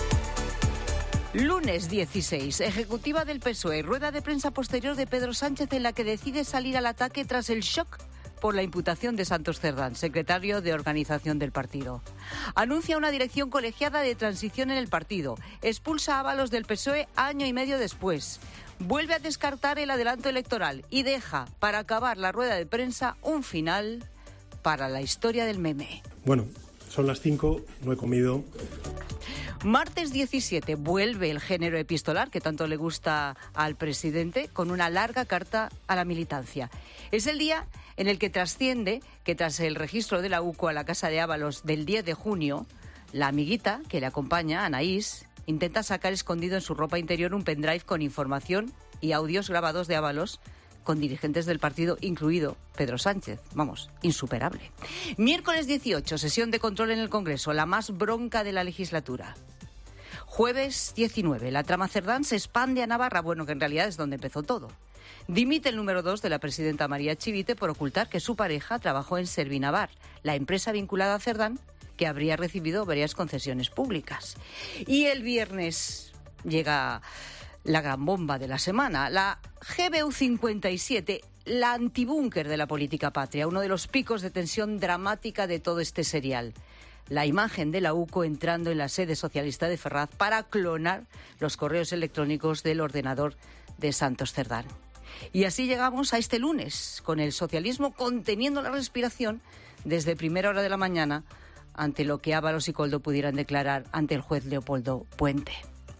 lunes dieciséis, ejecutiva del P S O E, rueda de prensa posterior de Pedro Sánchez en la que decide salir al ataque tras el shock por la imputación de Santos Cerdán, secretario de organización del partido. Anuncia una dirección colegiada de transición en el partido. Expulsa a Ábalos del P S O E año y medio después. Vuelve a descartar el adelanto electoral y deja, para acabar la rueda de prensa, un final para la historia del meme. Bueno, son las cinco, no he comido. Martes diecisiete, vuelve el género epistolar que tanto le gusta al presidente, con una larga carta a la militancia. Es el día en el que trasciende que tras el registro de la U C O a la casa de Ábalos del diez de junio, la amiguita que le acompaña, Anaís, intenta sacar escondido en su ropa interior un pendrive con información y audios grabados de Ábalos con dirigentes del partido, incluido Pedro Sánchez. Vamos, insuperable. Miércoles dieciocho, sesión de control en el Congreso, la más bronca de la legislatura. Jueves diecinueve, la trama Cerdán se expande a Navarra, bueno, que en realidad es donde empezó todo. Dimite el número dos de la presidenta María Chivite por ocultar que su pareja trabajó en Servinavar, la empresa vinculada a Cerdán, que habría recibido varias concesiones públicas. Y el viernes llega la gran bomba de la semana, la G B U cincuenta y siete, la antibúnker de la política patria, uno de los picos de tensión dramática de todo este serial. La imagen de la U C O entrando en la sede socialista de Ferraz para clonar los correos electrónicos del ordenador de Santos Cerdán. Y así llegamos a este lunes, con el socialismo conteniendo la respiración desde primera hora de la mañana ante lo que Ábalos y Koldo pudieran declarar ante el juez Leopoldo Puente.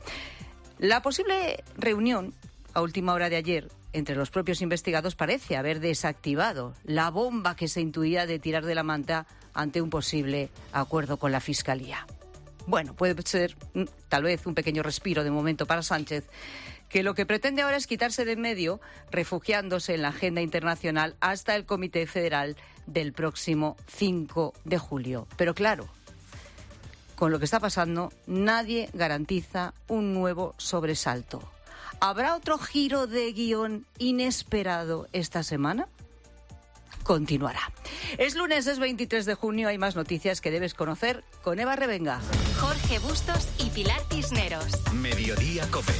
La posible reunión a última hora de ayer entre los propios investigados parece haber desactivado la bomba que se intuía de tirar de la manta ante un posible acuerdo con la Fiscalía. Bueno, puede ser tal vez un pequeño respiro de momento para Sánchez, que lo que pretende ahora es quitarse de en medio, refugiándose en la agenda internacional hasta el Comité Federal del próximo cinco de julio. Pero claro, con lo que está pasando, nadie garantiza un nuevo sobresalto. ¿Habrá otro giro de guión inesperado esta semana? Continuará. Es lunes, es veintitrés de junio, hay más noticias que debes conocer con Eva Revenga. Jorge Bustos y Pilar Cisneros. Mediodía COPE.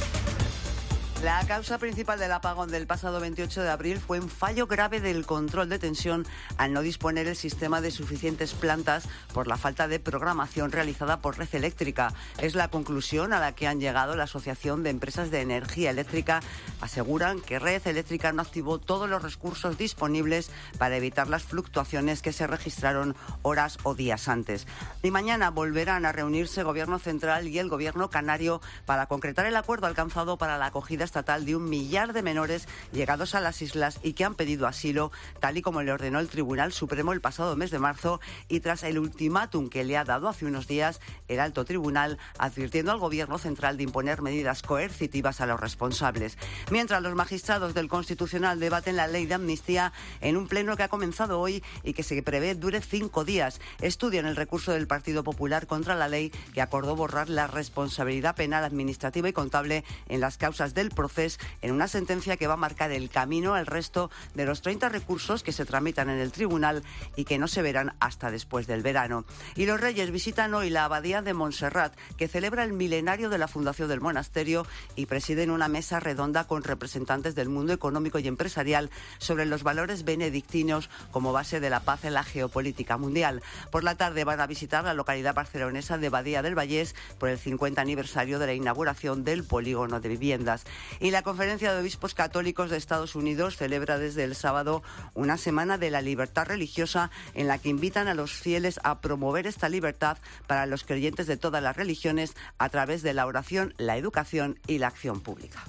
La causa principal del apagón del pasado veintiocho de abril fue un fallo grave del control de tensión al no disponer el sistema de suficientes plantas por la falta de programación realizada por Red Eléctrica. Es la conclusión a la que han llegado la Asociación de Empresas de Energía Eléctrica. Aseguran que Red Eléctrica no activó todos los recursos disponibles para evitar las fluctuaciones que se registraron horas o días antes. Y mañana volverán a reunirse Gobierno Central y el Gobierno Canario para concretar el acuerdo alcanzado para la acogida estatal de un millar de menores llegados a las islas y que han pedido asilo, tal y como le ordenó el Tribunal Supremo el pasado mes de marzo y tras el ultimátum que le ha dado hace unos días el alto tribunal, advirtiendo al Gobierno Central de imponer medidas coercitivas a los responsables. Mientras los magistrados del Constitucional debaten la ley de amnistía en un pleno que ha comenzado hoy y que se prevé dure cinco días, estudian el recurso del Partido Popular contra la ley que acordó borrar la responsabilidad penal administrativa y contable en las causas del proceso en una sentencia que va a marcar el camino al resto de los treinta recursos que se tramitan en el tribunal y que no se verán hasta después del verano. Y los Reyes visitan hoy la Abadía de Montserrat, que celebra el milenario de la fundación del monasterio y presiden una mesa redonda con representantes del mundo económico y empresarial sobre los valores benedictinos como base de la paz en la geopolítica mundial. Por la tarde van a visitar la localidad barcelonesa de Badía del Vallés por el cincuenta aniversario de la inauguración del polígono de viviendas. Y la Conferencia de Obispos Católicos de Estados Unidos celebra desde el sábado una semana de la libertad religiosa en la que invitan a los fieles a promover esta libertad para los creyentes de todas las religiones a través de la oración, la educación y la acción pública.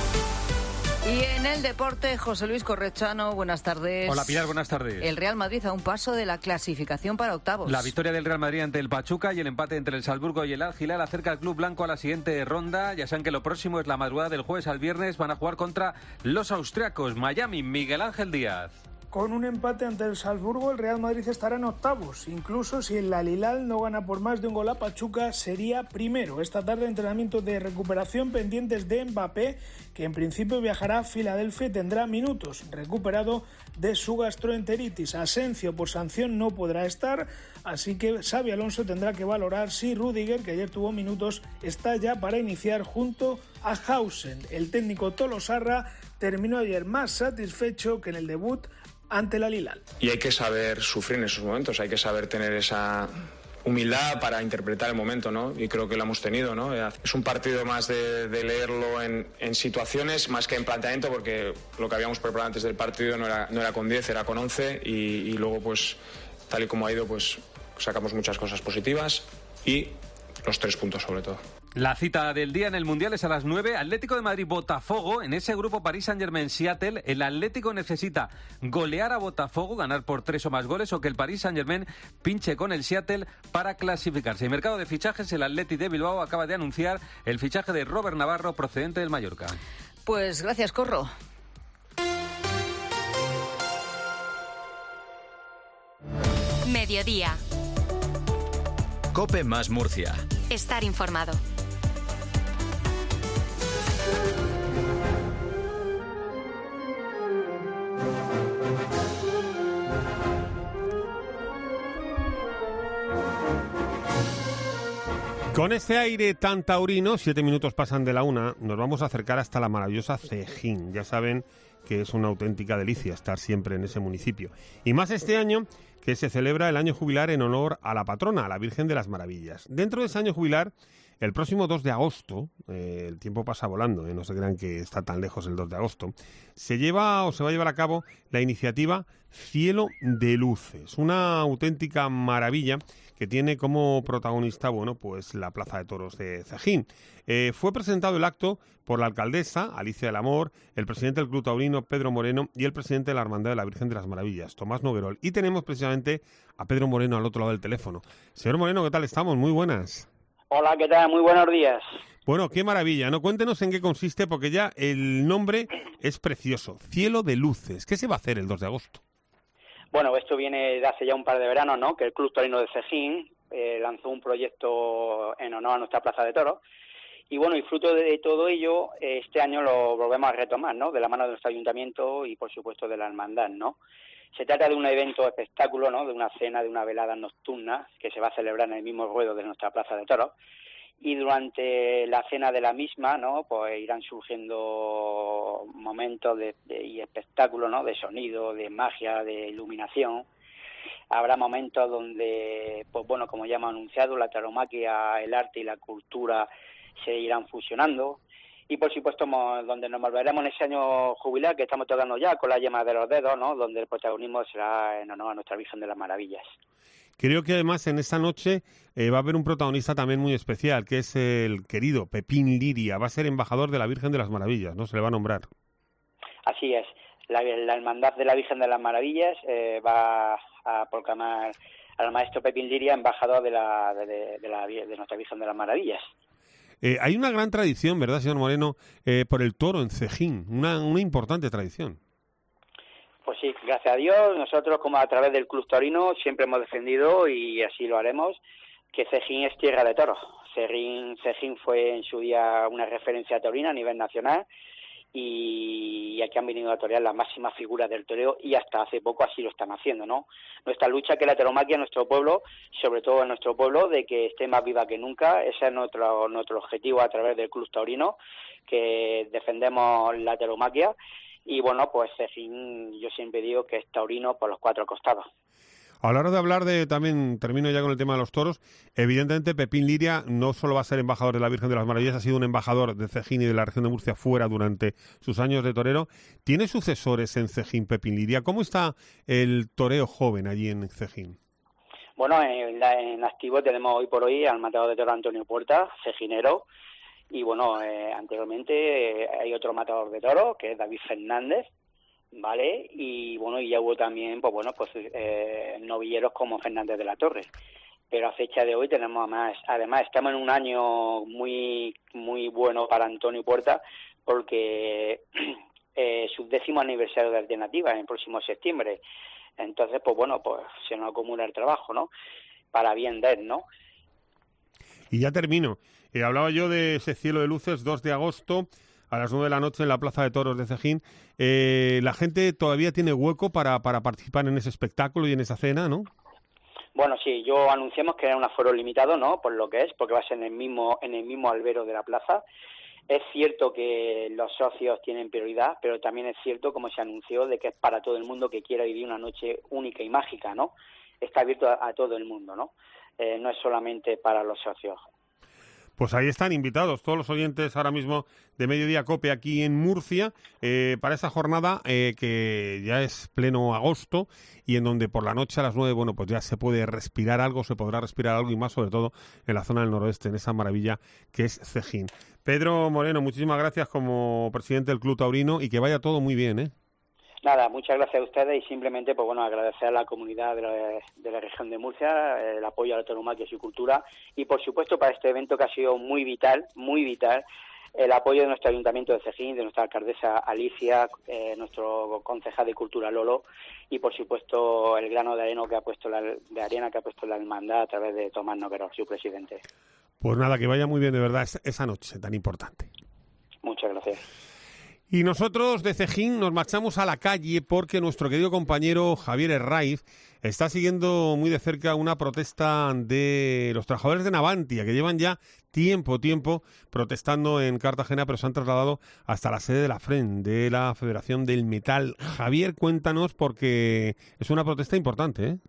Y en el deporte, José Luis Correchano, buenas tardes. Hola Pilar, buenas tardes. El Real Madrid a un paso de la clasificación para octavos. La victoria del Real Madrid ante el Pachuca y el empate entre el Salzburgo y el Al Hilal acerca al club blanco a la siguiente ronda. Ya saben que lo próximo es la madrugada del jueves al viernes. Van a jugar contra los austriacos, Miami. Miguel Ángel Díaz. Con un empate ante el Salzburgo, el Real Madrid estará en octavos. Incluso si el Al Hilal no gana por más de un gol a Pachuca, sería primero. Esta tarde entrenamiento de recuperación pendientes de Mbappé, que en principio viajará a Filadelfia y tendrá minutos, recuperado de su gastroenteritis. Asencio por sanción no podrá estar, así que Xabi Alonso tendrá que valorar si Rüdiger, que ayer tuvo minutos, está ya para iniciar junto a Hausen. El técnico tolosarra terminó ayer más satisfecho que en el debut ante el Al Hilal. Y hay que saber sufrir en esos momentos, hay que saber tener esa humildad para interpretar el momento, ¿no? Y creo que lo hemos tenido, ¿no? Es un partido más de, de leerlo en, en situaciones más que en planteamiento, porque lo que habíamos preparado antes del partido no era, no era con diez, era con once y, y luego, pues, tal y como ha ido, pues sacamos muchas cosas positivas y los tres puntos sobre todo. La cita del día en el Mundial es a las nueve. Atlético de Madrid-Botafogo. En ese grupo París Saint-Germain-Seattle. El Atlético necesita golear a Botafogo, ganar por tres o más goles, o que el París Saint-Germain pinche con el Seattle para clasificarse. En mercado de fichajes, el Athletic de Bilbao acaba de anunciar el fichaje de Robert Navarro, procedente del Mallorca. Pues gracias, Corro. Mediodía. COPE más Murcia. Estar informado. Con este aire tan taurino, siete minutos pasan de la una, nos vamos a acercar hasta la maravillosa Cejín. Ya saben que es una auténtica delicia estar siempre en ese municipio. Y más este año, que se celebra el año jubilar en honor a la patrona, a la Virgen de las Maravillas. Dentro de ese año jubilar, el próximo dos de agosto, eh, el tiempo pasa volando, eh, no se crean que está tan lejos el dos de agosto, se lleva o se va a llevar a cabo la iniciativa Cielo de Luces, una auténtica maravilla que tiene como protagonista, bueno, pues la Plaza de Toros de Cejín. Eh, fue presentado el acto por la alcaldesa, Alicia del Amor, el presidente del Club Taurino, Pedro Moreno, y el presidente de la Hermandad de la Virgen de las Maravillas, Tomás Noguerol. Y tenemos precisamente a Pedro Moreno al otro lado del teléfono. Señor Moreno, ¿qué tal estamos? Muy buenas. Hola, ¿qué tal? Muy buenos días. Bueno, qué maravilla, ¿no? Cuéntenos en qué consiste, porque ya el nombre es precioso. Cielo de Luces. ¿Qué se va a hacer el dos de agosto? Bueno, esto viene de hace ya un par de veranos, ¿no? Que el Club Taurino de Cejín eh, lanzó un proyecto en honor a nuestra Plaza de Toros Y bueno, y fruto de todo ello, este año lo volvemos a retomar, ¿no? De la mano de nuestro ayuntamiento y, por supuesto, de la hermandad, ¿no? Se trata de un evento espectáculo, ¿no? De una cena, de una velada nocturna que se va a celebrar en el mismo ruedo de nuestra Plaza de Toros. Y durante la cena de la misma, ¿no? Pues irán surgiendo momentos de, de, y espectáculos, ¿no? De sonido, de magia, de iluminación. Habrá momentos donde, pues bueno, como ya hemos anunciado, la tauromaquia, el arte y la cultura se irán fusionando. Y, por supuesto, donde nos volveremos en ese año jubilar que estamos tocando ya, con la yema de los dedos, ¿no? Donde el protagonismo será en honor a nuestra Virgen de las Maravillas. Creo que además en esta noche eh, va a haber un protagonista también muy especial, que es el querido Pepín Liria. Va a ser embajador de la Virgen de las Maravillas, ¿no? Se le va a nombrar. Así es. La, la Hermandad de la Virgen de las Maravillas eh, va a proclamar al maestro Pepín Liria embajador de, la, de, de, de, la, de nuestra Virgen de las Maravillas. Eh, hay una gran tradición, ¿verdad, señor Moreno, eh, por el toro en Cejín? Una, una importante tradición. Pues sí, gracias a Dios, nosotros como a través del Club Taurino siempre hemos defendido, y así lo haremos, que Cejín es tierra de toros. Cejín, Cejín fue en su día una referencia taurina a nivel nacional, y aquí han venido a torear las máximas figuras del toreo, y hasta hace poco así lo están haciendo, ¿no? Nuestra lucha, que es la tauromaquia en nuestro pueblo, sobre todo en nuestro pueblo, de que esté más viva que nunca. Ese es nuestro nuestro objetivo a través del Club Taurino, que defendemos la tauromaquia. Y bueno, pues Cejín, yo siempre digo que es taurino por los cuatro costados. A la hora de hablar de, también termino ya con el tema de los toros, evidentemente Pepín Liria no solo va a ser embajador de la Virgen de las Maravillas, ha sido un embajador de Cejín y de la región de Murcia fuera durante sus años de torero. ¿Tiene sucesores en Cejín Pepín Liria? ¿Cómo está el toreo joven allí en Cejín? Bueno, en, la, en activo tenemos hoy por hoy al matador de toro Antonio Puerta, cejinero, y bueno, eh, anteriormente eh, hay otro matador de toro, que es David Fernández, ¿vale? Y bueno, y ya hubo también, pues bueno, pues eh, novilleros como Fernández de la Torre. Pero a fecha de hoy tenemos más, además estamos en un año muy muy bueno para Antonio Puerta, porque eh, su décimo aniversario de Alternativa en el próximo septiembre. Entonces, pues bueno, pues se nos acumula el trabajo, ¿no? Para bien de él, ¿no? Y ya termino. Eh, hablaba yo de ese cielo de luces, dos de agosto, a las nueve de la noche en la Plaza de Toros de Cejín. Eh, la gente todavía tiene hueco para, para participar en ese espectáculo y en esa cena, ¿no? Bueno, sí, yo anunciamos que era un aforo limitado, ¿no? Por lo que es, porque va a ser en el mismo, en el mismo albero de la plaza. Es cierto que los socios tienen prioridad, pero también es cierto, como se anunció, de que es para todo el mundo que quiera vivir una noche única y mágica, ¿no? Está abierto a, a todo el mundo, ¿no? Eh, no es solamente para los socios. Pues ahí están invitados todos los oyentes ahora mismo de Mediodía Cope aquí en Murcia eh, para esa jornada eh, que ya es pleno agosto y en donde por la noche a las nueve, bueno, pues ya se puede respirar algo, se podrá respirar algo y más sobre todo en la zona del noroeste, en esa maravilla que es Cejín. Pedro Moreno, muchísimas gracias como presidente del Club Taurino y que vaya todo muy bien, ¿eh? Nada, muchas gracias a ustedes y simplemente, pues bueno, agradecer a la comunidad de la, de la región de Murcia el apoyo a la tauromaquia y su cultura y, por supuesto, para este evento que ha sido muy vital, muy vital, el apoyo de nuestro Ayuntamiento de Cejín, de nuestra alcaldesa Alicia, eh, nuestro concejal de Cultura Lolo y, por supuesto, el grano de arena que ha puesto la, de arena que ha puesto la hermandad a través de Tomás Noguero, su presidente. Pues nada, que vaya muy bien de verdad esa noche tan importante. Muchas gracias. Y nosotros de Cejín nos marchamos a la calle porque nuestro querido compañero Javier Herraiz está siguiendo muy de cerca una protesta de los trabajadores de Navantia, que llevan ya tiempo, tiempo protestando en Cartagena, pero se han trasladado hasta la sede de la F R E N, de la Federación del Metal. Javier, cuéntanos, porque es una protesta importante, ¿eh?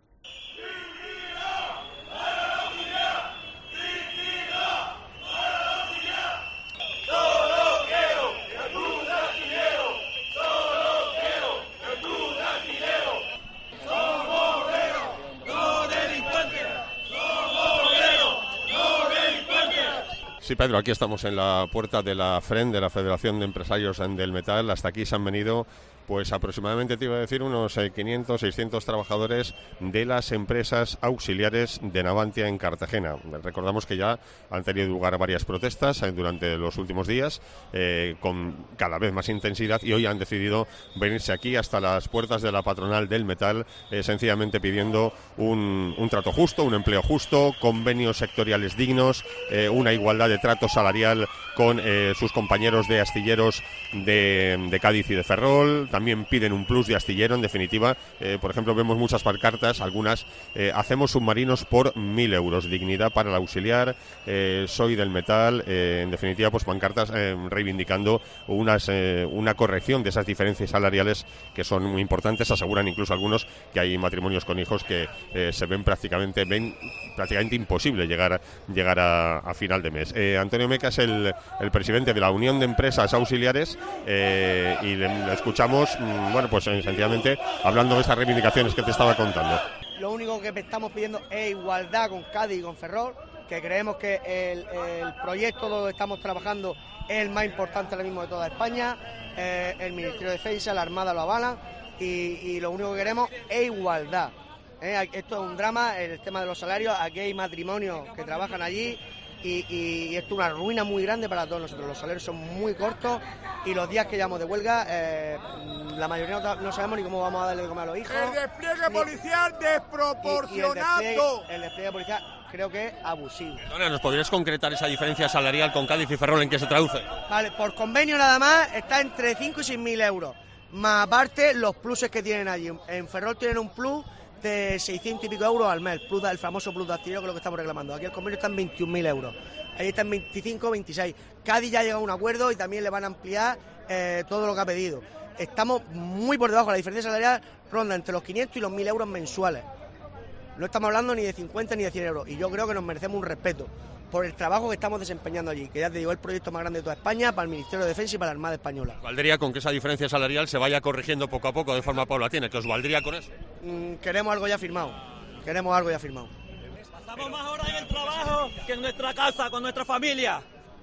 Sí, Pedro, aquí estamos en la puerta de la F R E N, de la Federación de Empresarios del Metal. Hasta aquí se han venido pues aproximadamente te iba a decir unos eh, quinientos, seiscientos trabajadores de las empresas auxiliares de Navantia en Cartagena. Recordamos que ya han tenido lugar varias protestas eh, durante los últimos días, eh, con cada vez más intensidad, y hoy han decidido venirse aquí hasta las puertas de la patronal del metal, eh, sencillamente pidiendo un, un trato justo, un empleo justo, convenios sectoriales dignos, eh, una igualdad de trato salarial con eh, sus compañeros de astilleros de, de Cádiz y de Ferrol. También piden un plus de astillero, en definitiva. Eh, por ejemplo, vemos muchas pancartas, algunas, eh, hacemos submarinos por mil euros, dignidad para el auxiliar, eh, soy del metal, eh, en definitiva, pues pancartas eh, reivindicando unas, eh, una corrección de esas diferencias salariales que son muy importantes. Aseguran incluso algunos que hay matrimonios con hijos que eh, se ven prácticamente, ven prácticamente imposible llegar, llegar a, a final de mes. Eh, Antonio Meca es el, el presidente de la Unión de Empresas Auxiliares, eh, y le, le escuchamos, mmm, bueno, pues eh, sencillamente hablando de estas reivindicaciones que te estaba contando. Lo único que estamos pidiendo es igualdad con Cádiz y con Ferrol, que creemos que el, el proyecto donde estamos trabajando es el más importante ahora mismo de toda España. Eh, el Ministerio de Defensa, la Armada lo avalan, y, y lo único que queremos es igualdad. Eh, esto es un drama, el tema de los salarios. Aquí hay matrimonios que trabajan allí y, y, y esto es una ruina muy grande para todos nosotros. Los salarios son muy cortos y los días que llevamos de huelga, eh, la mayoría no, no sabemos ni cómo vamos a darle de comer a los hijos. El despliegue policial desproporcionado. Y, y el, despliegue, el despliegue policial creo que es abusivo. Perdona, ¿nos podrías concretar esa diferencia salarial con Cádiz y Ferrol en qué se traduce? Vale, por convenio nada más está entre cinco y seis mil euros, más aparte los pluses que tienen allí. En Ferrol tienen un plus de seiscientos y pico euros al mes, plus, el famoso plus de astillero, que es lo que estamos reclamando. Aquí el convenio está en veintiún mil euros, ahí está en veinticinco, veintiséis. Cádiz ya ha llegado a un acuerdo y también le van a ampliar eh, todo lo que ha pedido. Estamos muy por debajo, la diferencia salarial ronda entre los quinientos y los mil euros mensuales. No estamos hablando ni de cincuenta ni de cien euros, y yo creo que nos merecemos un respeto por el trabajo que estamos desempeñando allí, que ya te digo, el proyecto más grande de toda España, para el Ministerio de Defensa y para la Armada Española. ¿Valdría con que esa diferencia salarial se vaya corrigiendo poco a poco de forma paulatina? ¿Que os valdría con eso? Mm, queremos algo ya firmado, queremos algo ya firmado. Pasamos más horas en el trabajo que en nuestra casa, con nuestra familia,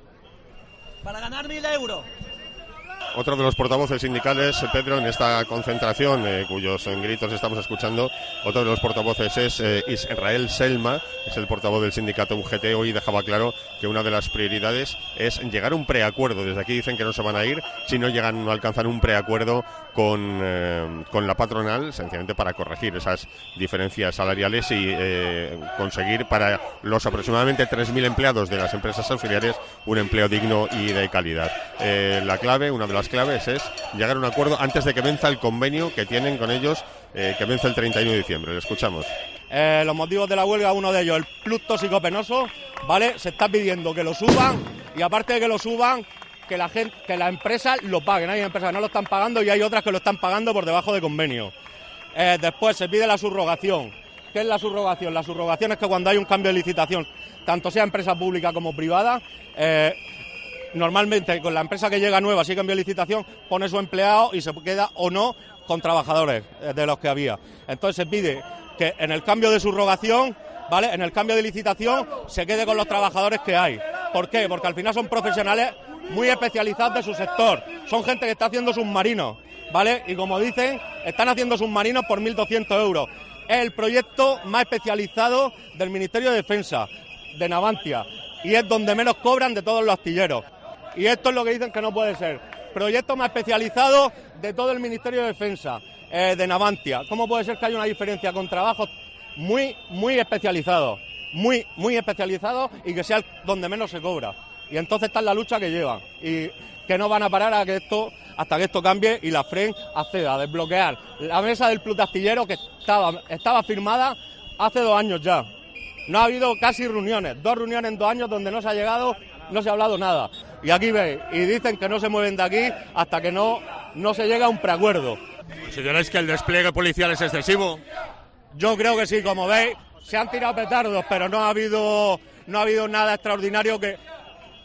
para ganar mil euros. Otro de los portavoces sindicales, Pedro, en esta concentración, eh, cuyos eh, gritos estamos escuchando, otro de los portavoces es eh, Israel Selma, es el portavoz del sindicato U G T. Hoy dejaba claro que una de las prioridades es llegar a un preacuerdo. Desde aquí dicen que no se van a ir si no llegan, no alcanzan un preacuerdo con, eh, con la patronal, sencillamente para corregir esas diferencias salariales y eh, conseguir para los aproximadamente tres mil empleados de las empresas auxiliares un empleo digno y de calidad. Eh, la clave, una de las claves es llegar a un acuerdo antes de que venza el convenio que tienen con ellos, eh, que vence el treinta y uno de diciembre. Le escuchamos. Eh, los motivos de la huelga, uno de ellos, el plus tóxico penoso, ¿vale? Se está pidiendo que lo suban, y aparte de que lo suban, que la gente, que las empresas lo paguen. Hay empresas que no lo están pagando y hay otras que lo están pagando por debajo de convenio. Eh, después se pide la subrogación. ¿Qué es la subrogación? La subrogación es que cuando hay un cambio de licitación, tanto sea empresa pública como privada, eh, normalmente con la empresa que llega nueva, si hay cambio de licitación, pone su empleado y se queda o no con trabajadores de los que había. Entonces se pide que en el cambio de subrogación, ¿vale?, en el cambio de licitación, se quede con los trabajadores que hay. ¿Por qué? Porque al final son profesionales muy especializados de su sector. Son gente que está haciendo submarinos, ¿vale? Y como dicen, están haciendo submarinos por mil doscientos euros. Es el proyecto más especializado del Ministerio de Defensa, de Navantia, y es donde menos cobran de todos los astilleros. Y esto es lo que dicen que no puede ser. Proyecto más especializado de todo el Ministerio de Defensa, eh, de Navantia. ¿Cómo puede ser que haya una diferencia con trabajos muy, muy especializados? Muy, muy especializados, y que sea donde menos se cobra. Y entonces está en la lucha que llevan. Y que no van a parar a que esto, hasta que esto cambie y la F R E N acceda a desbloquear la mesa del plus de astillero que estaba, estaba firmada hace dos años ya. No ha habido casi reuniones, dos reuniones en dos años donde no se ha llegado, no se ha hablado nada. Y aquí veis, y dicen que no se mueven de aquí hasta que no, no se llega a un preacuerdo. ¿Consideráis que el despliegue policial es excesivo? Yo creo que sí, como veis, se han tirado petardos, pero no ha habido, no ha habido nada extraordinario que,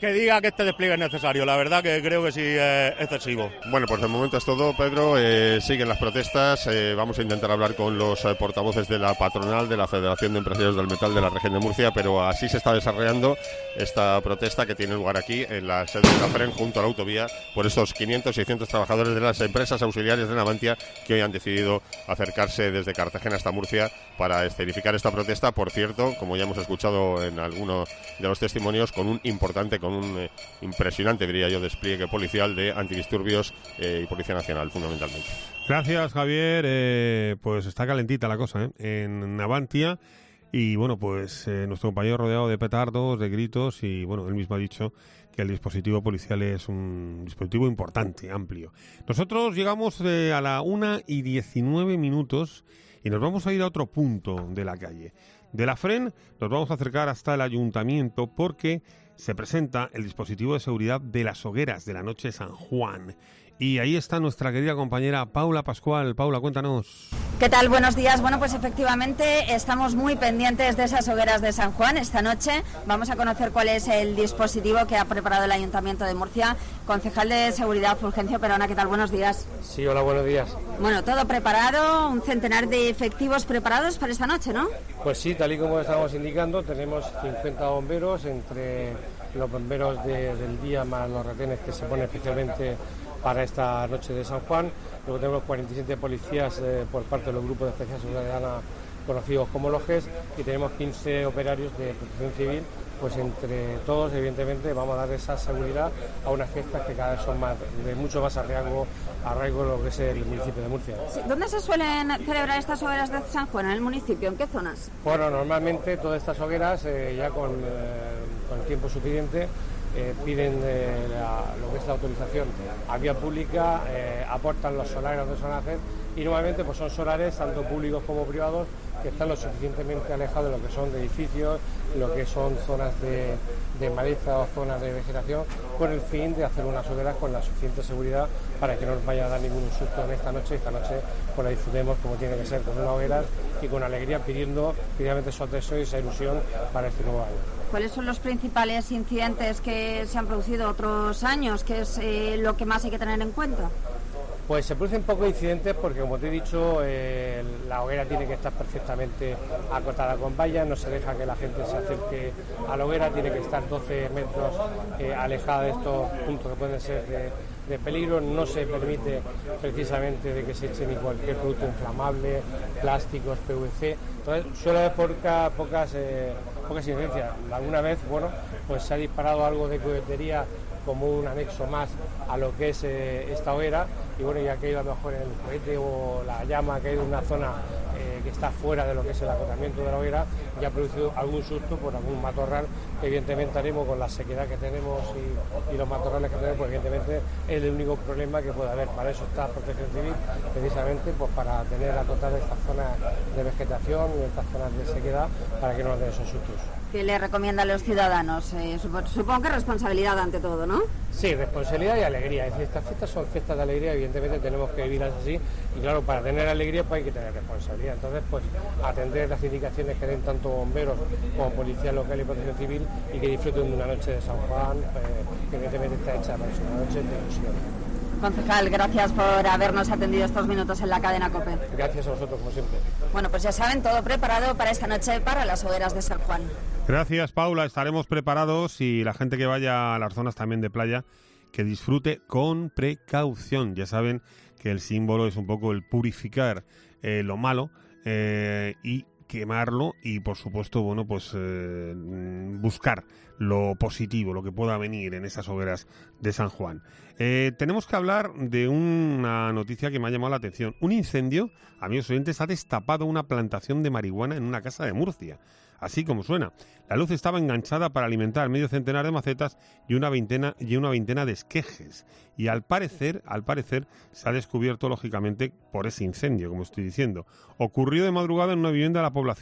que diga que este despliegue es necesario. La verdad que creo que sí es excesivo. Bueno, pues de momento es todo, Pedro. Eh, siguen las protestas. Eh, vamos a intentar hablar con los eh, portavoces de la patronal, de la Federación de Empresarios del Metal de la región de Murcia, pero así se está desarrollando esta protesta que tiene lugar aquí en la sede de la FREN junto a la autovía por estos quinientos, seiscientos trabajadores de las empresas auxiliares de Navantia que hoy han decidido acercarse desde Cartagena hasta Murcia para escenificar esta protesta. Por cierto, como ya hemos escuchado en alguno de los testimonios, con un importante, con un eh, impresionante, diría yo, despliegue policial de antidisturbios eh, y Policía Nacional, fundamentalmente. Gracias, Javier. Eh, pues está calentita la cosa, ¿eh? En Navantia. Y bueno, pues eh, nuestro compañero rodeado de petardos, de gritos, y bueno, él mismo ha dicho que el dispositivo policial es un dispositivo importante, amplio. Nosotros llegamos eh, a la una y diecinueve minutos y nos vamos a ir a otro punto de la calle. De la FREN nos vamos a acercar hasta el ayuntamiento porque se presenta el dispositivo de seguridad de las hogueras de la noche de San Juan. Y ahí está nuestra querida compañera Paula Pascual. Paula, cuéntanos. ¿Qué tal? Buenos días. Bueno, pues efectivamente estamos muy pendientes de esas hogueras de San Juan. Esta noche vamos a conocer cuál es el dispositivo que ha preparado el Ayuntamiento de Murcia. Concejal de Seguridad, Fulgencio Perona, ¿qué tal? Buenos días. Sí, hola, buenos días. Bueno, todo preparado, un centenar de efectivos preparados para esta noche, ¿no? Pues sí, tal y como estamos indicando, tenemos cincuenta bomberos, entre los bomberos de, del día más los retenes que se ponen especialmente para esta noche de San Juan. Luego tenemos cuarenta y siete policías eh, por parte de los grupos de especial seguridad ciudadana conocidos como los G E S, y tenemos quince operarios de protección civil. Pues entre todos, evidentemente, vamos a dar esa seguridad a unas fiestas que cada vez son más, de mucho más arraigo, arraigo lo que es el municipio de Murcia. Sí. ¿Dónde se suelen celebrar estas hogueras de San Juan? ¿En el municipio? ¿En qué zonas? Bueno, normalmente todas estas hogueras, eh, ya con, eh, con el tiempo suficiente, Eh, piden eh, la, lo que es la autorización a vía pública, eh, aportan los solares donde se van a hacer, y normalmente pues son solares tanto públicos como privados que están lo suficientemente alejados de lo que son de edificios, lo que son zonas de, de maleza o zonas de vegetación, con el fin de hacer unas hogueras con la suficiente seguridad para que no nos vaya a dar ningún susto en esta noche. Esta noche pues la disfrutemos como tiene que ser, con unas hogueras y con alegría, pidiendo previamente su atención y esa ilusión para este nuevo año. ¿Cuáles son los principales incidentes que se han producido otros años? ¿Qué es eh, lo que más hay que tener en cuenta? Pues se producen pocos incidentes porque, como te he dicho, eh, la hoguera tiene que estar perfectamente acotada con vallas, no se deja que la gente se acerque a la hoguera, tiene que estar doce metros eh, alejada de estos puntos que pueden ser de, de peligro, no se permite precisamente de que se eche ni cualquier producto inflamable, plásticos, P V C, entonces suele haber poca, pocas, eh, pocas incidencias. Alguna vez, bueno, pues se ha disparado algo de cohetería como un anexo más a lo que es eh, esta hoguera, y bueno, ya ha caído a lo mejor el cohete o la llama ha caído en una zona eh, que está fuera de lo que es el acotamiento de la hoguera, y ha producido algún susto por algún matorral que evidentemente haremos con la sequedad que tenemos y, y los matorrales que tenemos, pues evidentemente es el único problema que puede haber. Para eso está Protección Civil, precisamente pues para tener acotadas estas zonas de vegetación y estas zonas de sequedad para que no nos den esos sustos. ¿Qué le recomienda a los ciudadanos? Eh, supongo que responsabilidad ante todo, ¿no? Sí, responsabilidad y alegría. Es decir, estas fiestas son fiestas de alegría, evidentemente tenemos que vivirlas así, y claro, para tener alegría pues hay que tener responsabilidad. Entonces, pues atender las indicaciones que den tanto bomberos como policía local y protección civil, y que disfruten de una noche de San Juan, pues, que evidentemente está hecha para eso, una noche de ilusión. Concejal, gracias por habernos atendido estos minutos en la cadena COPE. Gracias a vosotros, como siempre. Bueno, pues ya saben, todo preparado para esta noche para las hogueras de San Juan. Gracias, Paula. Estaremos preparados, y la gente que vaya a las zonas también de playa, que disfrute con precaución. Ya saben que el símbolo es un poco el purificar eh, lo malo eh, y quemarlo, y por supuesto, bueno, pues eh, buscar lo positivo, lo que pueda venir en esas hogueras de San Juan. Eh, tenemos que hablar de una noticia que me ha llamado la atención. Un incendio, amigos oyentes, ha destapado una plantación de marihuana en una casa de Murcia. Así como suena. La luz estaba enganchada para alimentar medio centenar de macetas y una veintena, y una veintena de esquejes. Y al parecer, al parecer, se ha descubierto, lógicamente, por ese incendio, como estoy diciendo. Ocurrió de madrugada en una vivienda de la población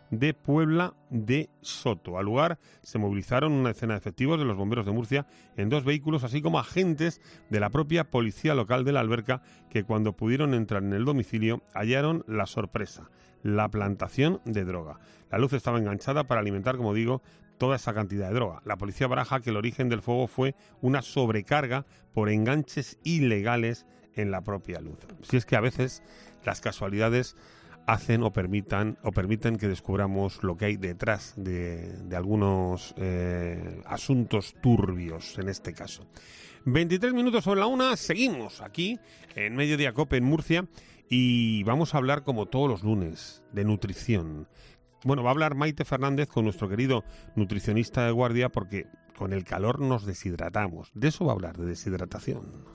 de Puebla de Soto. Al lugar se movilizaron una decena de efectivos de los bomberos de Murcia en dos vehículos, así como agentes de la propia policía local de la Alberca, que cuando pudieron entrar en el domicilio hallaron la sorpresa: la plantación de droga. La luz estaba enganchada para alimentar, como digo, toda esa cantidad de droga. La policía baraja que el origen del fuego fue una sobrecarga por enganches ilegales en la propia luz. Si es que a veces las casualidades hacen o permitan o permiten que descubramos lo que hay detrás de, de algunos eh, asuntos turbios en este caso. veintitrés minutos sobre la una, seguimos aquí en Mediodía Cope en Murcia y vamos a hablar, como todos los lunes, de nutrición. Bueno, va a hablar Maite Fernández con nuestro querido nutricionista de guardia, porque con el calor nos deshidratamos. De eso va a hablar, de deshidratación.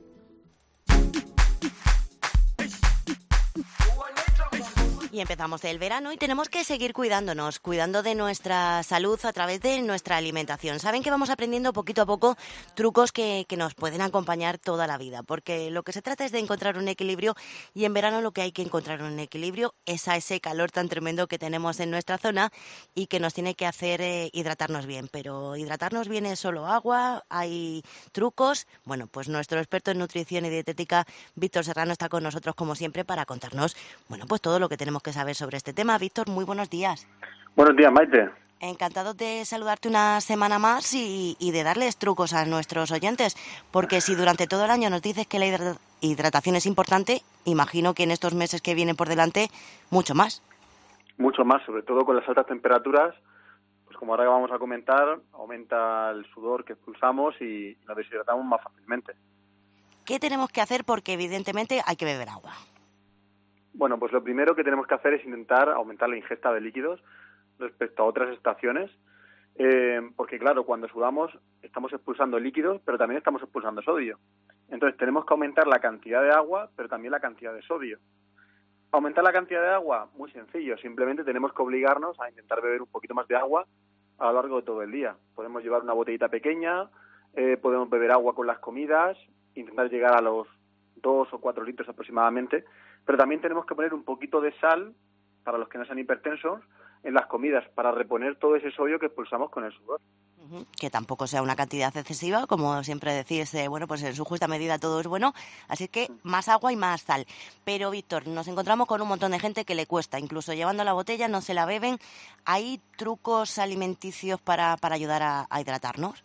Y empezamos el verano y tenemos que seguir cuidándonos, cuidando de nuestra salud a través de nuestra alimentación. Saben que vamos aprendiendo poquito a poco trucos que, que nos pueden acompañar toda la vida, porque lo que se trata es de encontrar un equilibrio, y en verano lo que hay que encontrar un equilibrio es a ese calor tan tremendo que tenemos en nuestra zona y que nos tiene que hacer eh, hidratarnos bien. Pero hidratarnos bien es solo agua, hay trucos. Bueno, pues nuestro experto en nutrición y dietética, Víctor Serrano, está con nosotros como siempre para contarnos, bueno, pues todo lo que tenemos que saber sobre este tema. Víctor, muy buenos días. Buenos días, Maite. Encantado de saludarte una semana más y, y de darles trucos a nuestros oyentes, porque si durante todo el año nos dices que la hidratación es importante, imagino que en estos meses que vienen por delante, mucho más. Mucho más, sobre todo con las altas temperaturas, pues como ahora vamos a comentar, aumenta el sudor que expulsamos y nos deshidratamos más fácilmente. ¿Qué tenemos que hacer? Porque evidentemente hay que beber agua. Bueno, pues lo primero que tenemos que hacer es intentar aumentar la ingesta de líquidos respecto a otras estaciones, eh, porque claro, cuando sudamos estamos expulsando líquidos, pero también estamos expulsando sodio. Entonces tenemos que aumentar la cantidad de agua, pero también la cantidad de sodio. Aumentar la cantidad de agua, muy sencillo, simplemente tenemos que obligarnos a intentar beber un poquito más de agua a lo largo de todo el día. Podemos llevar una botellita pequeña, eh, podemos beber agua con las comidas, intentar llegar a los dos o cuatro litros aproximadamente, pero también tenemos que poner un poquito de sal, para los que no sean hipertensos, en las comidas, para reponer todo ese sodio que expulsamos con el sudor. Uh-huh. Que tampoco sea una cantidad excesiva, como siempre decís, eh, bueno, pues en su justa medida todo es bueno, así que más agua y más sal. Pero, Víctor, nos encontramos con un montón de gente que le cuesta, incluso llevando la botella no se la beben. ¿Hay trucos alimenticios para, para ayudar a, a hidratarnos?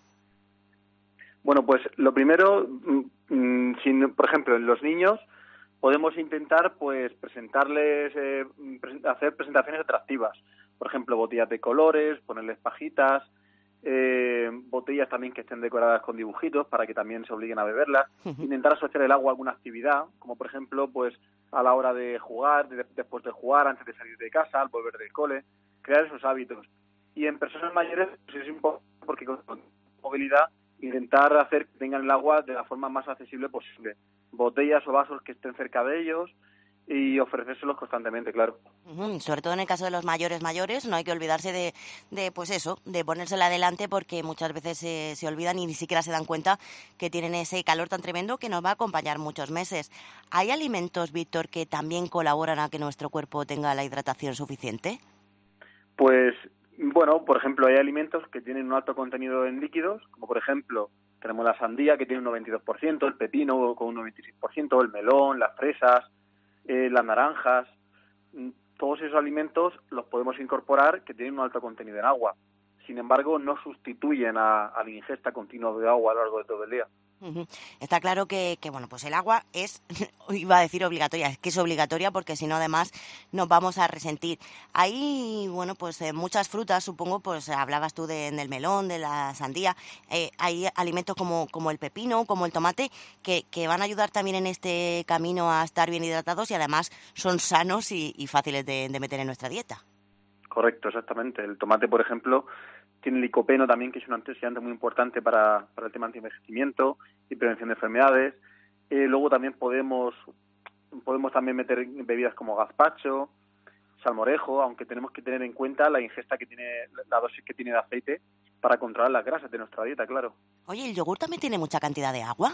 Bueno, pues lo primero, mmm, si, por ejemplo, en los niños podemos intentar pues presentarles, eh, hacer presentaciones atractivas. Por ejemplo, botellas de colores, ponerles pajitas, eh, botellas también que estén decoradas con dibujitos para que también se obliguen a beberlas. Uh-huh. Intentar asociar el agua a alguna actividad, como por ejemplo, pues a la hora de jugar, de, después de jugar, antes de salir de casa, al volver del cole, crear esos hábitos. Y en personas mayores pues es importante porque con movilidad intentar hacer que tengan el agua de la forma más accesible posible. Botellas o vasos que estén cerca de ellos y ofrecérselos constantemente, claro. Uh-huh. Sobre todo en el caso de los mayores mayores, no hay que olvidarse de, de pues eso, de ponérsela adelante, porque muchas veces se, se olvidan y ni siquiera se dan cuenta que tienen ese calor tan tremendo que nos va a acompañar muchos meses. ¿Hay alimentos, Víctor, que también colaboran a que nuestro cuerpo tenga la hidratación suficiente? Pues, bueno, por ejemplo, hay alimentos que tienen un alto contenido en líquidos, como por ejemplo tenemos la sandía, que tiene un noventa y dos por ciento, el pepino con un noventa y seis por ciento, el melón, las fresas, eh, las naranjas. Todos esos alimentos los podemos incorporar que tienen un alto contenido en agua. Sin embargo, no sustituyen a, a la ingesta continua de agua a lo largo de todo el día. Uh-huh. Está claro que, que, bueno, pues el agua es, iba a decir obligatoria, es que es obligatoria porque si no además nos vamos a resentir. Hay, bueno, pues eh, muchas frutas, supongo, pues hablabas tú de, del melón, de la sandía, eh, hay alimentos como, como el pepino, como el tomate, que, que van a ayudar también en este camino a estar bien hidratados y además son sanos y, y fáciles de, de meter en nuestra dieta. Correcto, exactamente. El tomate, por ejemplo, tiene licopeno también, que es un antioxidante muy importante para, para el tema anti-envejecimiento y prevención de enfermedades. Eh, luego también podemos podemos también meter bebidas como gazpacho, salmorejo, aunque tenemos que tener en cuenta la ingesta que tiene, la dosis que tiene de aceite para controlar las grasas de nuestra dieta, claro. Oye, ¿el yogur también tiene mucha cantidad de agua?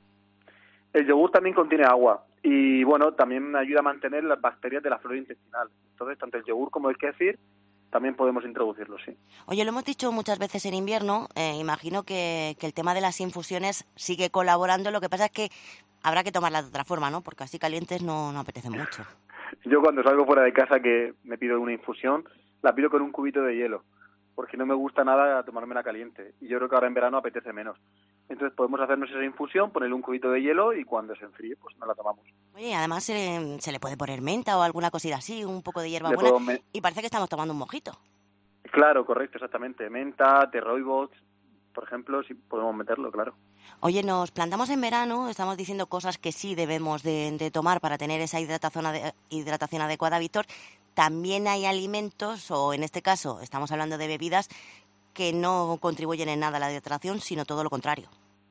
El yogur también contiene agua y, bueno, también ayuda a mantener las bacterias de la flora intestinal. Entonces, tanto el yogur como el kéfir también podemos introducirlo, sí. Oye, lo hemos dicho muchas veces en invierno, eh, imagino que, que el tema de las infusiones sigue colaborando, lo que pasa es que habrá que tomarlas de otra forma, ¿no? Porque así calientes no, no apetecen mucho. Yo cuando salgo fuera de casa que me pido una infusión, la pido con un cubito de hielo, porque no me gusta nada tomármela caliente. Y yo creo que ahora en verano apetece menos. Entonces podemos hacernos esa infusión, ponerle un cubito de hielo y cuando se enfríe, pues nos la tomamos. Oye, además se, se le puede poner menta o alguna cosita así, un poco de hierba Le buena, puedo me- y parece que estamos tomando un mojito. Claro, correcto, exactamente. Menta, terroibos, por ejemplo, sí podemos meterlo, claro. Oye, nos plantamos en verano, estamos diciendo cosas que sí debemos de, de tomar para tener esa hidratación, ade- hidratación adecuada, Víctor. También hay alimentos, o en este caso estamos hablando de bebidas, que no contribuyen en nada a la hidratación, sino todo lo contrario.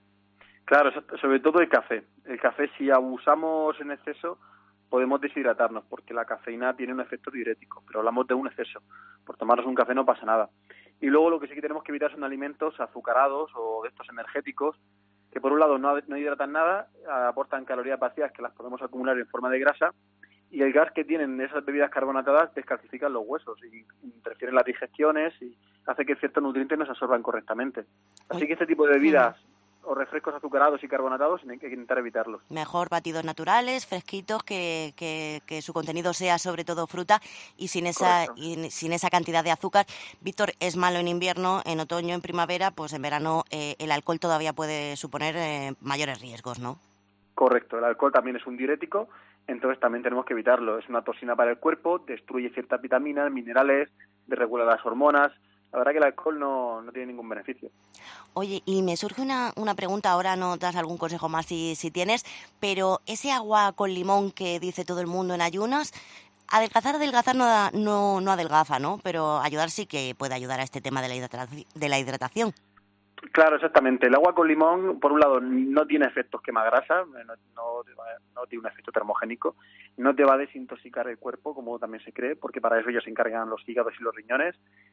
Claro, so- sobre todo el café. El café, si abusamos en exceso, podemos deshidratarnos, porque la cafeína tiene un efecto diurético, pero hablamos de un exceso. Por tomarnos un café no pasa nada. Y luego lo que sí que tenemos que evitar son alimentos azucarados o de estos energéticos, que por un lado no, no hidratan nada, aportan calorías vacías que las podemos acumular en forma de grasa, y el gas que tienen esas bebidas carbonatadas descalcifican los huesos y interfieren las digestiones y hace que ciertos nutrientes no se absorban correctamente. Así que este tipo de bebidas o refrescos azucarados y carbonatados hay que intentar evitarlos. Mejor batidos naturales, fresquitos, que, que, que su contenido sea sobre todo fruta y sin esa y sin esa cantidad de azúcar. Víctor, es malo en invierno, en otoño, en primavera, pues en verano eh, el alcohol todavía puede suponer eh, mayores riesgos, ¿no? Correcto, el alcohol también es un diurético, entonces también tenemos que evitarlo. Es una toxina para el cuerpo, destruye ciertas vitaminas, minerales, desregula las hormonas. La verdad que el alcohol no, no tiene ningún beneficio. Oye, y me surge una, una pregunta, ahora no das algún consejo más si, si tienes, pero ese agua con limón que dice todo el mundo en ayunas, adelgazar, adelgazar no, da- no, no adelgaza, ¿no? Pero ayudar sí que puede ayudar a este tema de la, hidrataci- de la hidratación. Claro, exactamente. El agua con limón, por un lado, no tiene efectos quemagrasa, no, no, te va- no tiene un efecto termogénico, no te va a desintoxicar el cuerpo, como también se cree, porque para eso ya se encargan los hígados y los riñones.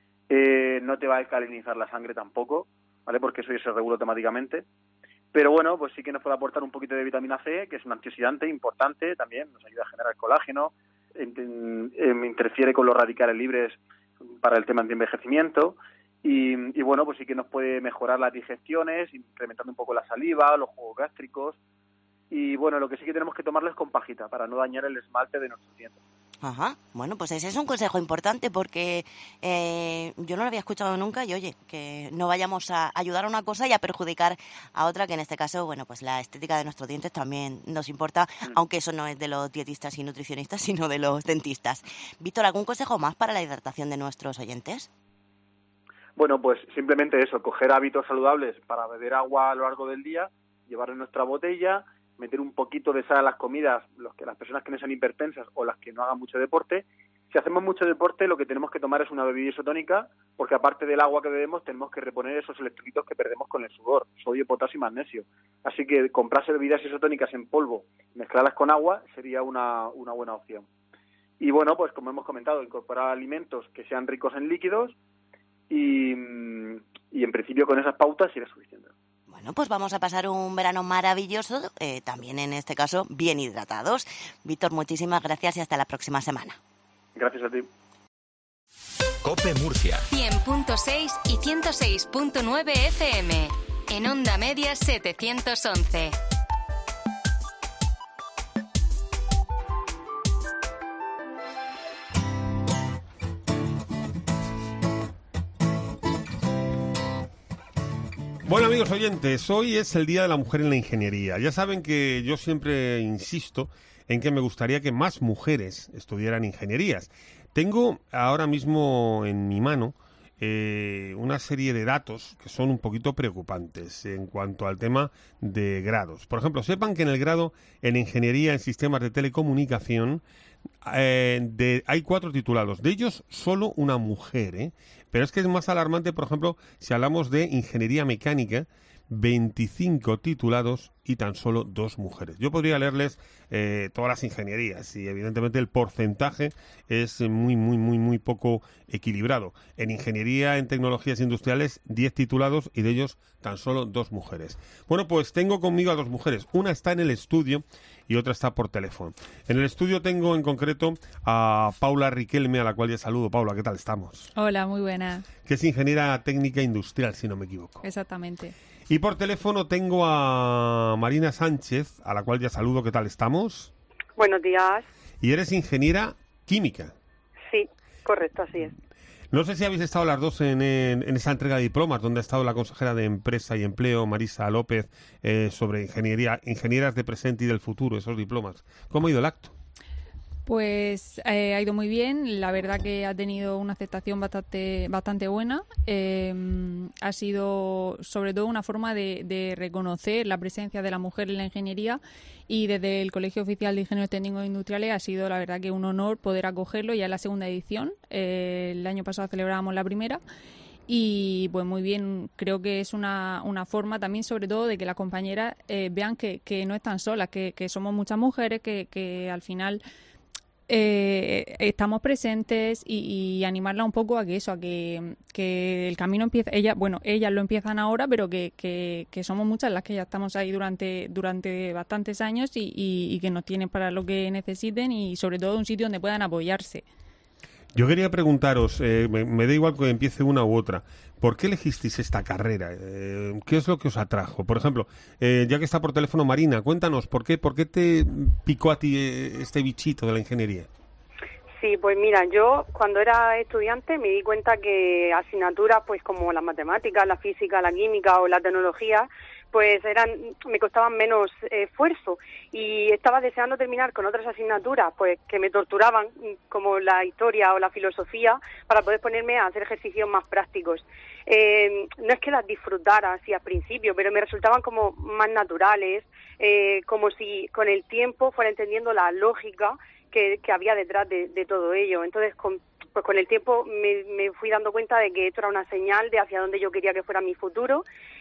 Eh, no te va a alcalinizar la sangre tampoco, ¿vale? Porque eso ya se regula automáticamente. Pero bueno, pues sí que nos puede aportar un poquito de vitamina C, que es un antioxidante importante también, nos ayuda a generar colágeno, en- en- interfiere con los radicales libres para el tema antienvejecimiento. Y, y bueno, pues sí que nos puede mejorar las digestiones, incrementando un poco la saliva, los jugos gástricos. Y bueno, lo que sí que tenemos que tomarlo es con pajita, para no dañar el esmalte de nuestros dientes. Ajá, bueno, pues ese es un consejo importante porque eh, yo no lo había escuchado nunca y oye, que no vayamos a ayudar a una cosa y a perjudicar a otra, que en este caso, bueno, pues la estética de nuestros dientes también nos importa, aunque eso no es de los dietistas y nutricionistas, sino de los dentistas. Víctor, ¿algún consejo más para la hidratación de nuestros oyentes? Bueno, pues simplemente eso, coger hábitos saludables para beber agua a lo largo del día, llevar en nuestra botella, meter un poquito de sal a las comidas, los que las personas que no sean hipertensas o las que no hagan mucho deporte. Si hacemos mucho deporte, lo que tenemos que tomar es una bebida isotónica, porque aparte del agua que bebemos, tenemos que reponer esos electrolitos que perdemos con el sudor, sodio, potasio y magnesio. Así que comprarse bebidas isotónicas en polvo, mezclarlas con agua, sería una, una buena opción. Y bueno, pues como hemos comentado, incorporar alimentos que sean ricos en líquidos y, y en principio con esas pautas irá suficiente. Bueno, pues vamos a pasar un verano maravilloso, eh, también en este caso bien hidratados. Víctor, muchísimas gracias y hasta la próxima semana. Gracias a ti. COPE Murcia. cien punto seis y ciento seis punto nueve F M. En Onda Media setecientos once. Bueno, amigos oyentes, hoy es el Día de la Mujer en la Ingeniería. Ya saben que yo siempre insisto en que me gustaría que más mujeres estudiaran ingenierías. Tengo ahora mismo en mi mano eh, una serie de datos que son un poquito preocupantes en cuanto al tema de grados. Por ejemplo, sepan que en el grado en Ingeniería en Sistemas de Telecomunicación eh, de, hay cuatro titulados, de ellos solo una mujer, ¿eh? Pero es que es más alarmante, por ejemplo, si hablamos de Ingeniería Mecánica, veinticinco titulados y tan solo dos mujeres. Yo podría leerles eh, todas las ingenierías y evidentemente el porcentaje es muy, muy, muy, muy poco equilibrado. En ingeniería, en tecnologías industriales, diez titulados y de ellos tan solo dos mujeres. Bueno, pues tengo conmigo a dos mujeres. Una está en el estudio y otra está por teléfono. En el estudio tengo en concreto a Paula Riquelme, a la cual ya saludo. Paula, ¿qué tal estamos? Hola, muy buena. Que es ingeniera técnica industrial, si no me equivoco. Exactamente. Y por teléfono tengo a Marina Sánchez, a la cual ya saludo. ¿Qué tal estamos? Buenos días. Y eres ingeniera química. Sí, correcto, así es. No sé si habéis estado las dos en, en, en esa entrega de diplomas, donde ha estado la consejera de Empresa y Empleo, Marisa López, eh, sobre ingeniería, ingenieras de presente y del futuro, esos diplomas. ¿Cómo ha ido el acto? Pues eh, ha ido muy bien, la verdad que ha tenido una aceptación bastante bastante buena. Eh, ha sido sobre todo una forma de, de reconocer la presencia de la mujer en la ingeniería y desde el Colegio Oficial de Ingenieros Técnicos Industriales ha sido la verdad que un honor poder acogerlo ya en la segunda edición. Eh, el año pasado celebrábamos la primera. Y pues muy bien, creo que es una, una forma también sobre todo de que las compañeras eh, vean que, que no están solas, que, que somos muchas mujeres, que, que al final eh, estamos presentes y, y animarla un poco a que eso, a que, que el camino empieza, ella, bueno, ellas lo empiezan ahora, pero que, que, que somos muchas las que ya estamos ahí durante, durante bastantes años y, y, y que nos tienen para lo que necesiten y sobre todo un sitio donde puedan apoyarse. Yo quería preguntaros, eh, me, me da igual que empiece una u otra, ¿por qué elegisteis esta carrera? Eh, ¿Qué es lo que os atrajo? Por ejemplo, eh, ya que está por teléfono Marina, cuéntanos, ¿por qué, por qué te picó a ti eh, este bichito de la ingeniería? Sí, pues mira, yo cuando era estudiante me di cuenta que asignaturas pues como las matemáticas, la física, la química o la tecnología pues eran me costaban menos eh, esfuerzo y estaba deseando terminar con otras asignaturas pues que me torturaban como la historia o la filosofía para poder ponerme a hacer ejercicios más prácticos. Eh, no es que las disfrutara así al principio, pero me resultaban como más naturales, eh, como si con el tiempo fuera entendiendo la lógica que, que había detrás de, de todo ello. Entonces, con, pues con el tiempo me, me fui dando cuenta de que esto era una señal de hacia dónde yo quería que fuera mi futuro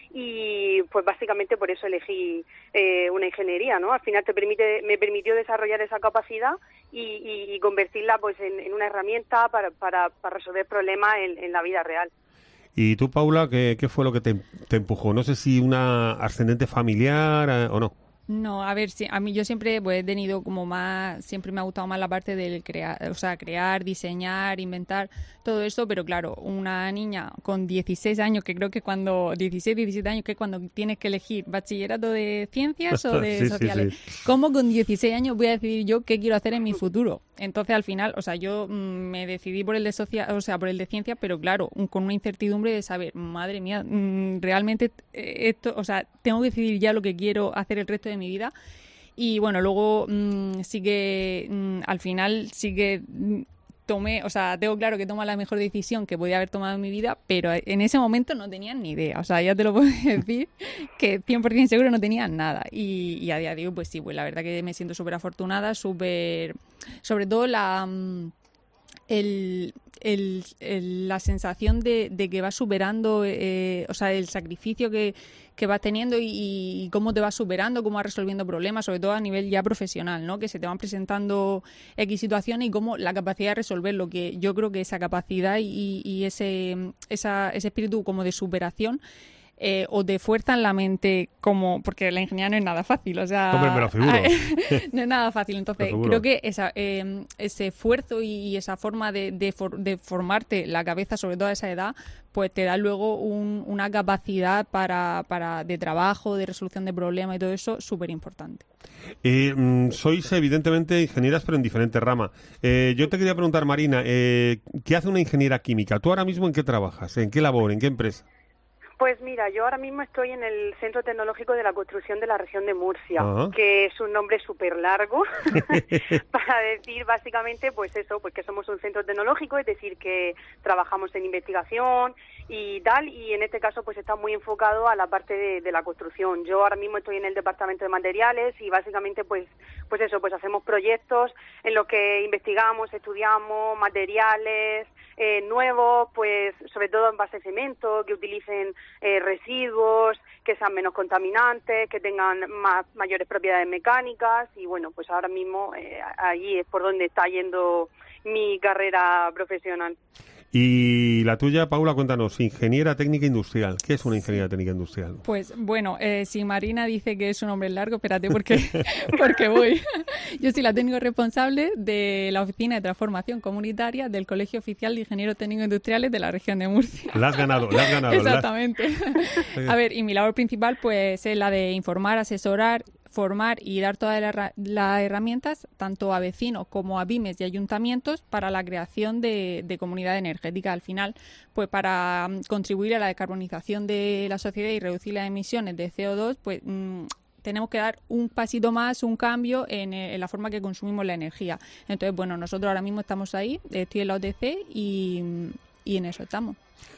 y pues básicamente por eso elegí eh, una ingeniería, ¿no? Al final te permite, me permitió desarrollar esa capacidad y, y, y convertirla pues en, en una herramienta para, para, para resolver problemas en, en la vida real. ¿Y tú, Paula, qué, qué fue lo que te, te empujó? No sé si una ascendente familiar eh, o no. No, a ver, sí, a mí yo siempre pues, he tenido como más, siempre me ha gustado más la parte del crear, o sea, crear, diseñar, inventar, todo eso, pero claro, una niña con dieciséis años, que creo que cuando, dieciséis, diecisiete años, que es cuando tienes que elegir bachillerato de ciencias o de sí, sociales, sí, sí. ¿cómo con dieciséis años voy a decidir yo qué quiero hacer en mi futuro? Entonces al final, o sea, yo mmm, me decidí por el de social, o sea, por el de ciencias, pero claro, un, con una incertidumbre de saber, madre mía, mmm, realmente esto, o sea, tengo que decidir ya lo que quiero hacer el resto de mi vida. Y bueno, luego mmm, sí que mmm, al final sí que mmm, tomé, o sea, tengo claro que toma la mejor decisión que podía haber tomado en mi vida, pero en ese momento no tenía ni idea, o sea, ya te lo puedo decir que cien por ciento seguro no tenía nada y, y a día de hoy pues sí, pues la verdad que me siento súper afortunada, súper, sobre todo la... El, el, el, la sensación de, de que vas superando, eh, o sea, el sacrificio que, que vas teniendo y, y cómo te vas superando, cómo vas resolviendo problemas, sobre todo a nivel ya profesional, ¿no? Que se te van presentando X situaciones y cómo la capacidad de resolverlo, que yo creo que esa capacidad y, y ese, esa, ese espíritu como de superación Eh, o te fuerzan la mente como... Porque la ingeniería no es nada fácil, o sea... Hombre, me lo figuro. No es nada fácil, entonces creo que esa, eh, ese esfuerzo y, y esa forma de, de, for, de formarte la cabeza, sobre todo a esa edad, pues te da luego un, una capacidad para, para de trabajo, de resolución de problemas y todo eso, súper importante. Eh, sois evidentemente ingenieras, pero en diferentes ramas. Eh, yo te quería preguntar, Marina, eh, ¿qué hace una ingeniera química? ¿Tú ahora mismo en qué trabajas? ¿En qué labor? ¿En qué empresa? Pues mira, yo ahora mismo estoy en el Centro Tecnológico de la Construcción de la Región de Murcia, Ajá. que es un nombre súper largo para decir básicamente pues eso, pues que somos un centro tecnológico, es decir, que trabajamos en investigación y tal, y en este caso pues está muy enfocado a la parte de, de la construcción. Yo ahora mismo estoy en el departamento de materiales y básicamente pues pues eso, pues hacemos proyectos en los que investigamos, estudiamos materiales eh, nuevos, pues sobre todo en base a cemento, que utilicen eh, residuos, que sean menos contaminantes, que tengan más mayores propiedades mecánicas, y bueno, pues ahora mismo eh, allí es por donde está yendo mi carrera profesional. Y la tuya, Paula, cuéntanos, ingeniera técnica industrial. ¿Qué es una ingeniera técnica industrial? Pues bueno, eh, si Marina dice que es un nombre largo, espérate porque, porque voy. Yo soy la técnico responsable de la Oficina de Transformación Comunitaria del Colegio Oficial de Ingenieros Técnicos Industriales de la región de Murcia. La has ganado, la has ganado. Exactamente. A ver, y mi labor principal pues es la de informar, asesorar, formar y dar todas las la herramientas tanto a vecinos como a pymes y ayuntamientos para la creación de, de comunidad energética. Al final, pues para contribuir a la descarbonización de la sociedad y reducir las emisiones de C O dos, pues mmm, tenemos que dar un pasito más, un cambio en, en la forma que consumimos la energía. Entonces, bueno, nosotros ahora mismo estamos ahí, estoy en la O T C y, y en eso estamos.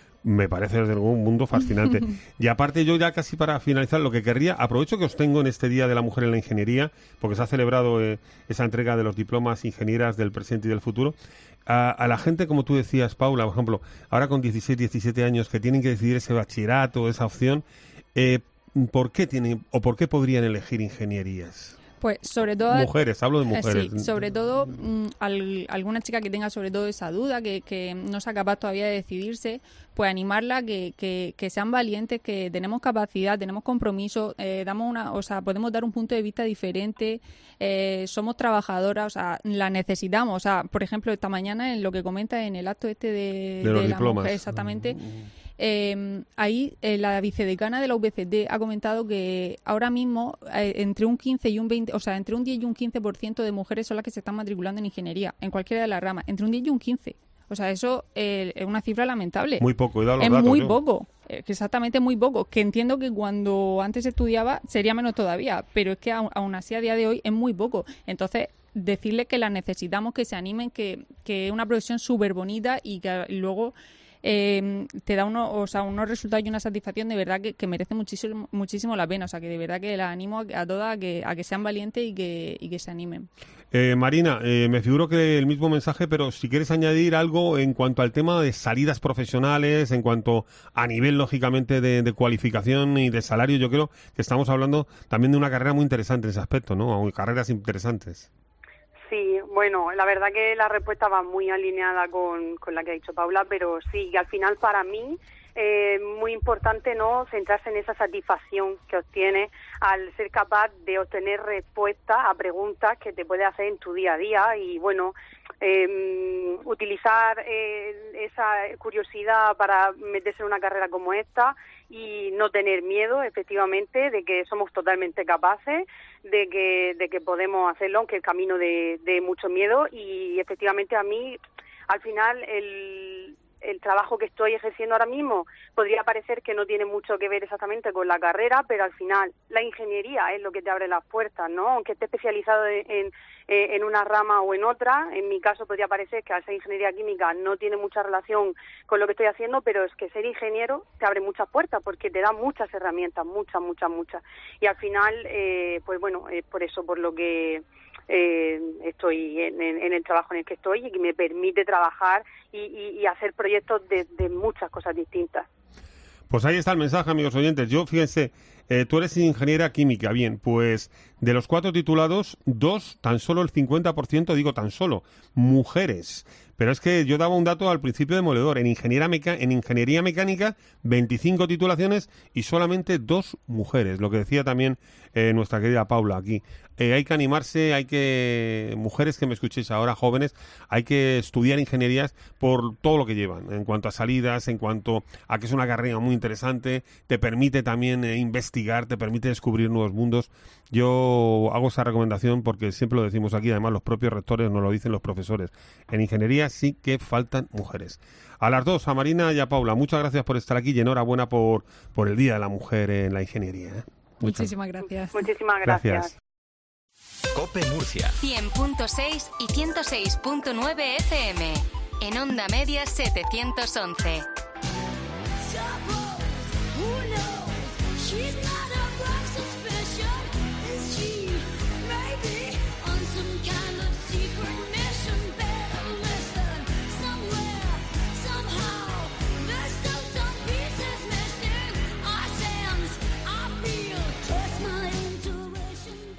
Me parece desde luego un mundo fascinante. Y aparte, yo ya casi para finalizar, lo que querría, aprovecho que os tengo en este Día de la Mujer en la Ingeniería, porque se ha celebrado eh, esa entrega de los diplomas ingenieras del presente y del futuro, a, a la gente, como tú decías, Paula, por ejemplo, ahora con dieciséis, diecisiete años, que tienen que decidir ese bachillerato, esa opción, eh, ¿por qué tienen o por qué podrían elegir ingenierías? Pues sobre todo... Mujeres, hablo de mujeres. Sí, sobre todo mmm, al, alguna chica que tenga sobre todo esa duda, que, que no sea capaz todavía de decidirse, pues animarla, que, que, que sean valientes, que tenemos capacidad, tenemos compromiso, eh, damos una, o sea, podemos dar un punto de vista diferente, eh, somos trabajadoras, o sea, la necesitamos. O sea, por ejemplo, esta mañana en lo que comenta en el acto este de, de, de la mujer, exactamente... Mm. Eh, ahí eh, la vicedecana de la U V C T ha comentado que ahora mismo eh, entre un quince y un veinte, o sea, entre un diez y un quince por ciento de mujeres son las que se están matriculando en ingeniería, en cualquiera de las ramas, entre un diez y un quince. O sea, eso eh, es una cifra lamentable. Muy poco, he dado los es datos, muy yo. poco, exactamente muy poco, que entiendo que cuando antes estudiaba sería menos todavía, pero es que aún, aún así a día de hoy es muy poco. Entonces, decirles que las necesitamos, que se animen, que, que es una profesión súper bonita y que luego... Eh, te da uno, o sea, unos resultados y una satisfacción de verdad que, que merece muchísimo muchísimo la pena. O sea, que de verdad que las animo a, a todas a que, a que sean valientes y que, y que se animen. Eh, Marina, eh, me figuro que el mismo mensaje, pero si quieres añadir algo en cuanto al tema de salidas profesionales, en cuanto a nivel, lógicamente, de, de cualificación y de salario, yo creo que estamos hablando también de una carrera muy interesante en ese aspecto, ¿no? Carreras interesantes. Sí, bueno, la verdad que la respuesta va muy alineada con, con la que ha dicho Paula, pero sí, que al final para mí es eh, muy importante no centrarse en esa satisfacción que obtienes al ser capaz de obtener respuestas a preguntas que te puedes hacer en tu día a día y bueno, eh, utilizar eh, esa curiosidad para meterse en una carrera como esta y no tener miedo, efectivamente, de que somos totalmente capaces, de que de que podemos hacerlo, aunque el camino de, de mucho miedo y efectivamente a mí, al final, el... el trabajo que estoy ejerciendo ahora mismo podría parecer que no tiene mucho que ver exactamente con la carrera, pero al final la ingeniería es lo que te abre las puertas, ¿no? Aunque esté especializado en, en, en una rama o en otra, en mi caso podría parecer que al ser ingeniería química no tiene mucha relación con lo que estoy haciendo, pero es que ser ingeniero te abre muchas puertas porque te da muchas herramientas, muchas, muchas, muchas. Y al final, eh, pues bueno, es por eso por lo que... Eh, estoy en, en, en el trabajo en el que estoy y que me permite trabajar y, y, y hacer proyectos de, de muchas cosas distintas. Pues ahí está el mensaje, amigos oyentes. Yo, fíjense, eh, tú eres ingeniera química, bien, pues de los cuatro titulados, dos, tan solo el cincuenta por ciento, digo tan solo, mujeres. Pero es que yo daba un dato al principio demoledor. En, ingeniera meca en ingeniería mecánica, veinticinco titulaciones y solamente dos mujeres. Lo que decía también eh, nuestra querida Paula aquí. Eh, hay que animarse, hay que... Mujeres que me escuchéis ahora, jóvenes, hay que estudiar ingenierías por todo lo que llevan. En cuanto a salidas, en cuanto a que es una carrera muy interesante, te permite también eh, investigar, te permite descubrir nuevos mundos. Yo hago esa recomendación porque siempre lo decimos aquí, además los propios rectores nos lo dicen los profesores. En ingeniería sí que faltan mujeres. A las dos, a Marina y a Paula, muchas gracias por estar aquí y enhorabuena por, por el Día de la Mujer en la Ingeniería. ¿eh? Muchísimas gracias. Muchísimas gracias. gracias. COPE Murcia. cien punto seis y ciento seis punto nueve F M. En onda media setecientos once.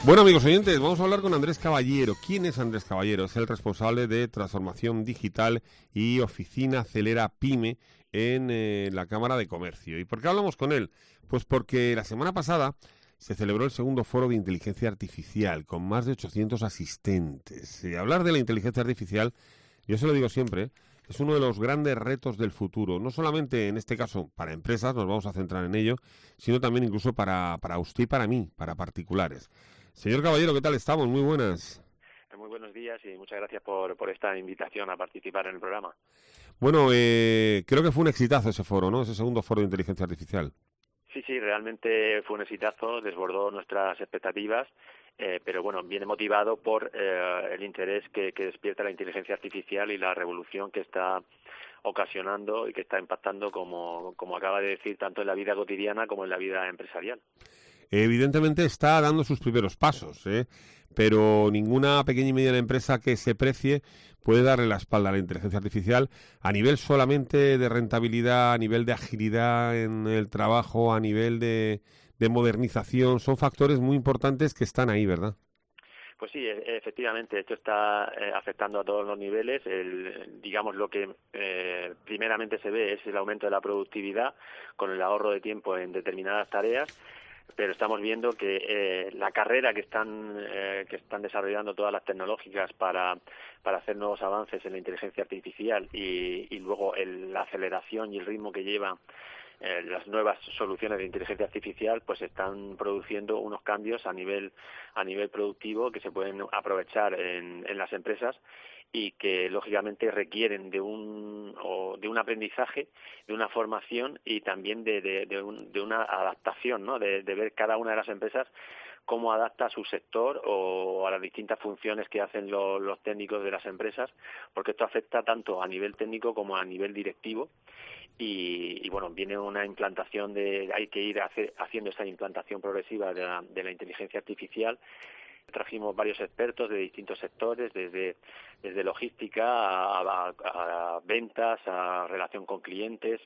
Bueno, amigos oyentes, vamos a hablar con Andrés Caballero. ¿Quién es Andrés Caballero? Es el responsable de transformación digital y oficina Celera Pyme en eh, la Cámara de Comercio. ¿Y por qué hablamos con él? Pues porque la semana pasada se celebró el segundo foro de inteligencia artificial con más de ochocientos asistentes. Y hablar de la inteligencia artificial, yo se lo digo siempre, es uno de los grandes retos del futuro. No solamente en este caso para empresas, nos vamos a centrar en ello, sino también incluso para, para usted y para mí, para particulares. Señor Caballero, ¿qué tal estamos? Muy buenas. Muy buenos días y muchas gracias por, por esta invitación a participar en el programa. Bueno, eh, creo que fue un exitazo ese foro, ¿no? Ese segundo foro de inteligencia artificial. Sí, sí, realmente fue un exitazo, desbordó nuestras expectativas, eh, pero bueno, viene motivado por eh, el interés que, que despierta la inteligencia artificial y la revolución que está ocasionando y que está impactando, como, como acaba de decir, tanto en la vida cotidiana como en la vida empresarial. Evidentemente está dando sus primeros pasos, ¿eh? Pero ninguna pequeña y mediana empresa que se precie puede darle la espalda a la inteligencia artificial a nivel solamente de rentabilidad, a nivel de agilidad en el trabajo, a nivel de, de modernización. Son factores muy importantes que están ahí, ¿verdad? Pues sí, efectivamente, esto está eh, afectando a todos los niveles. El, digamos, lo que eh, primeramente se ve es el aumento de la productividad con el ahorro de tiempo en determinadas tareas. Pero estamos viendo que eh, la carrera que están eh, que están desarrollando todas las tecnológicas para para hacer nuevos avances en la inteligencia artificial y, y luego el, la aceleración y el ritmo que llevan eh, las nuevas soluciones de inteligencia artificial, pues están produciendo unos cambios a nivel a nivel productivo que se pueden aprovechar en, en las empresas y que lógicamente requieren de un o de un aprendizaje, de una formación y también de de, de, un, de una adaptación, ¿no? De, de ver cada una de las empresas cómo adapta a su sector o a las distintas funciones que hacen los, los técnicos de las empresas, porque esto afecta tanto a nivel técnico como a nivel directivo. Y, y bueno, viene una implantación de, hay que ir hace, haciendo esta implantación progresiva de la, de la inteligencia artificial. Trajimos varios expertos de distintos sectores, desde, desde logística a, a, a ventas, a relación con clientes,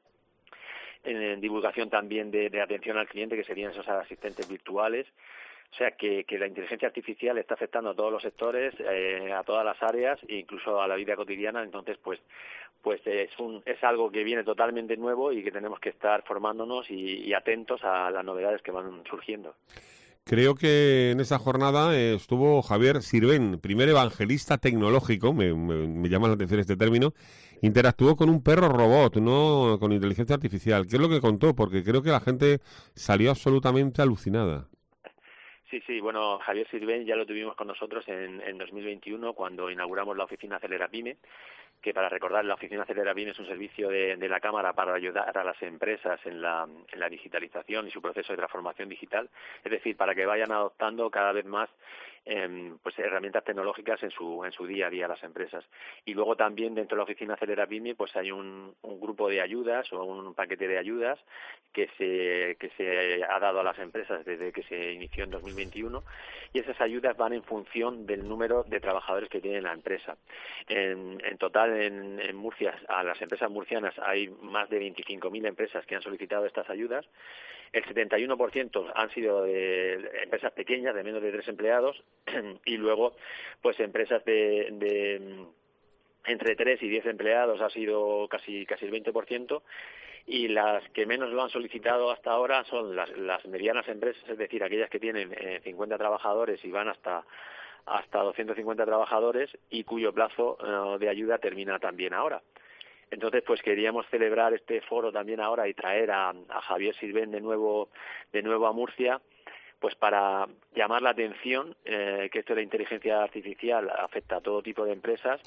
en, en divulgación también de, de atención al cliente, que serían esos asistentes virtuales. O sea que, que la inteligencia artificial está afectando a todos los sectores, eh, a todas las áreas e incluso a la vida cotidiana. Entonces, pues, pues es un es algo que viene totalmente nuevo y que tenemos que estar formándonos y, y atentos a las novedades que van surgiendo. Creo que en esa jornada eh, estuvo Javier Sirven, primer evangelista tecnológico, me, me, me llama la atención este término, interactuó con un perro robot, no con inteligencia artificial. ¿Qué es lo que contó? Porque creo que la gente salió absolutamente alucinada. Sí, sí, bueno, Javier Sirven ya lo tuvimos con nosotros en, en dos mil veintiuno cuando inauguramos la oficina Celera Pyme, que para recordar, la oficina Celera Pyme es un servicio de, de la Cámara para ayudar a las empresas en la, en la digitalización y su proceso de transformación digital, es decir, para que vayan adoptando cada vez más eh, pues herramientas tecnológicas en su en su día a día las empresas. Y luego también dentro de la oficina Celera Pyme pues hay un, un grupo de ayudas o un paquete de ayudas que se que se ha dado a las empresas desde que se inició en dos mil veintiuno, y esas ayudas van en función del número de trabajadores que tiene la empresa. En, en total en, en Murcia, a las empresas murcianas hay más de veinticinco mil empresas que han solicitado estas ayudas. El setenta y uno por ciento han sido de empresas pequeñas, de menos de tres empleados, y luego pues empresas de, de entre tres y diez empleados ha sido casi casi el veinte por ciento, y las que menos lo han solicitado hasta ahora son las, las medianas empresas, es decir, aquellas que tienen eh, cincuenta trabajadores y van hasta hasta doscientos cincuenta trabajadores y cuyo plazo uh, de ayuda termina también ahora. Entonces, pues queríamos celebrar este foro también ahora y traer a, a Javier Sirven de nuevo de nuevo a Murcia, pues para llamar la atención eh, que esto de la inteligencia artificial afecta a todo tipo de empresas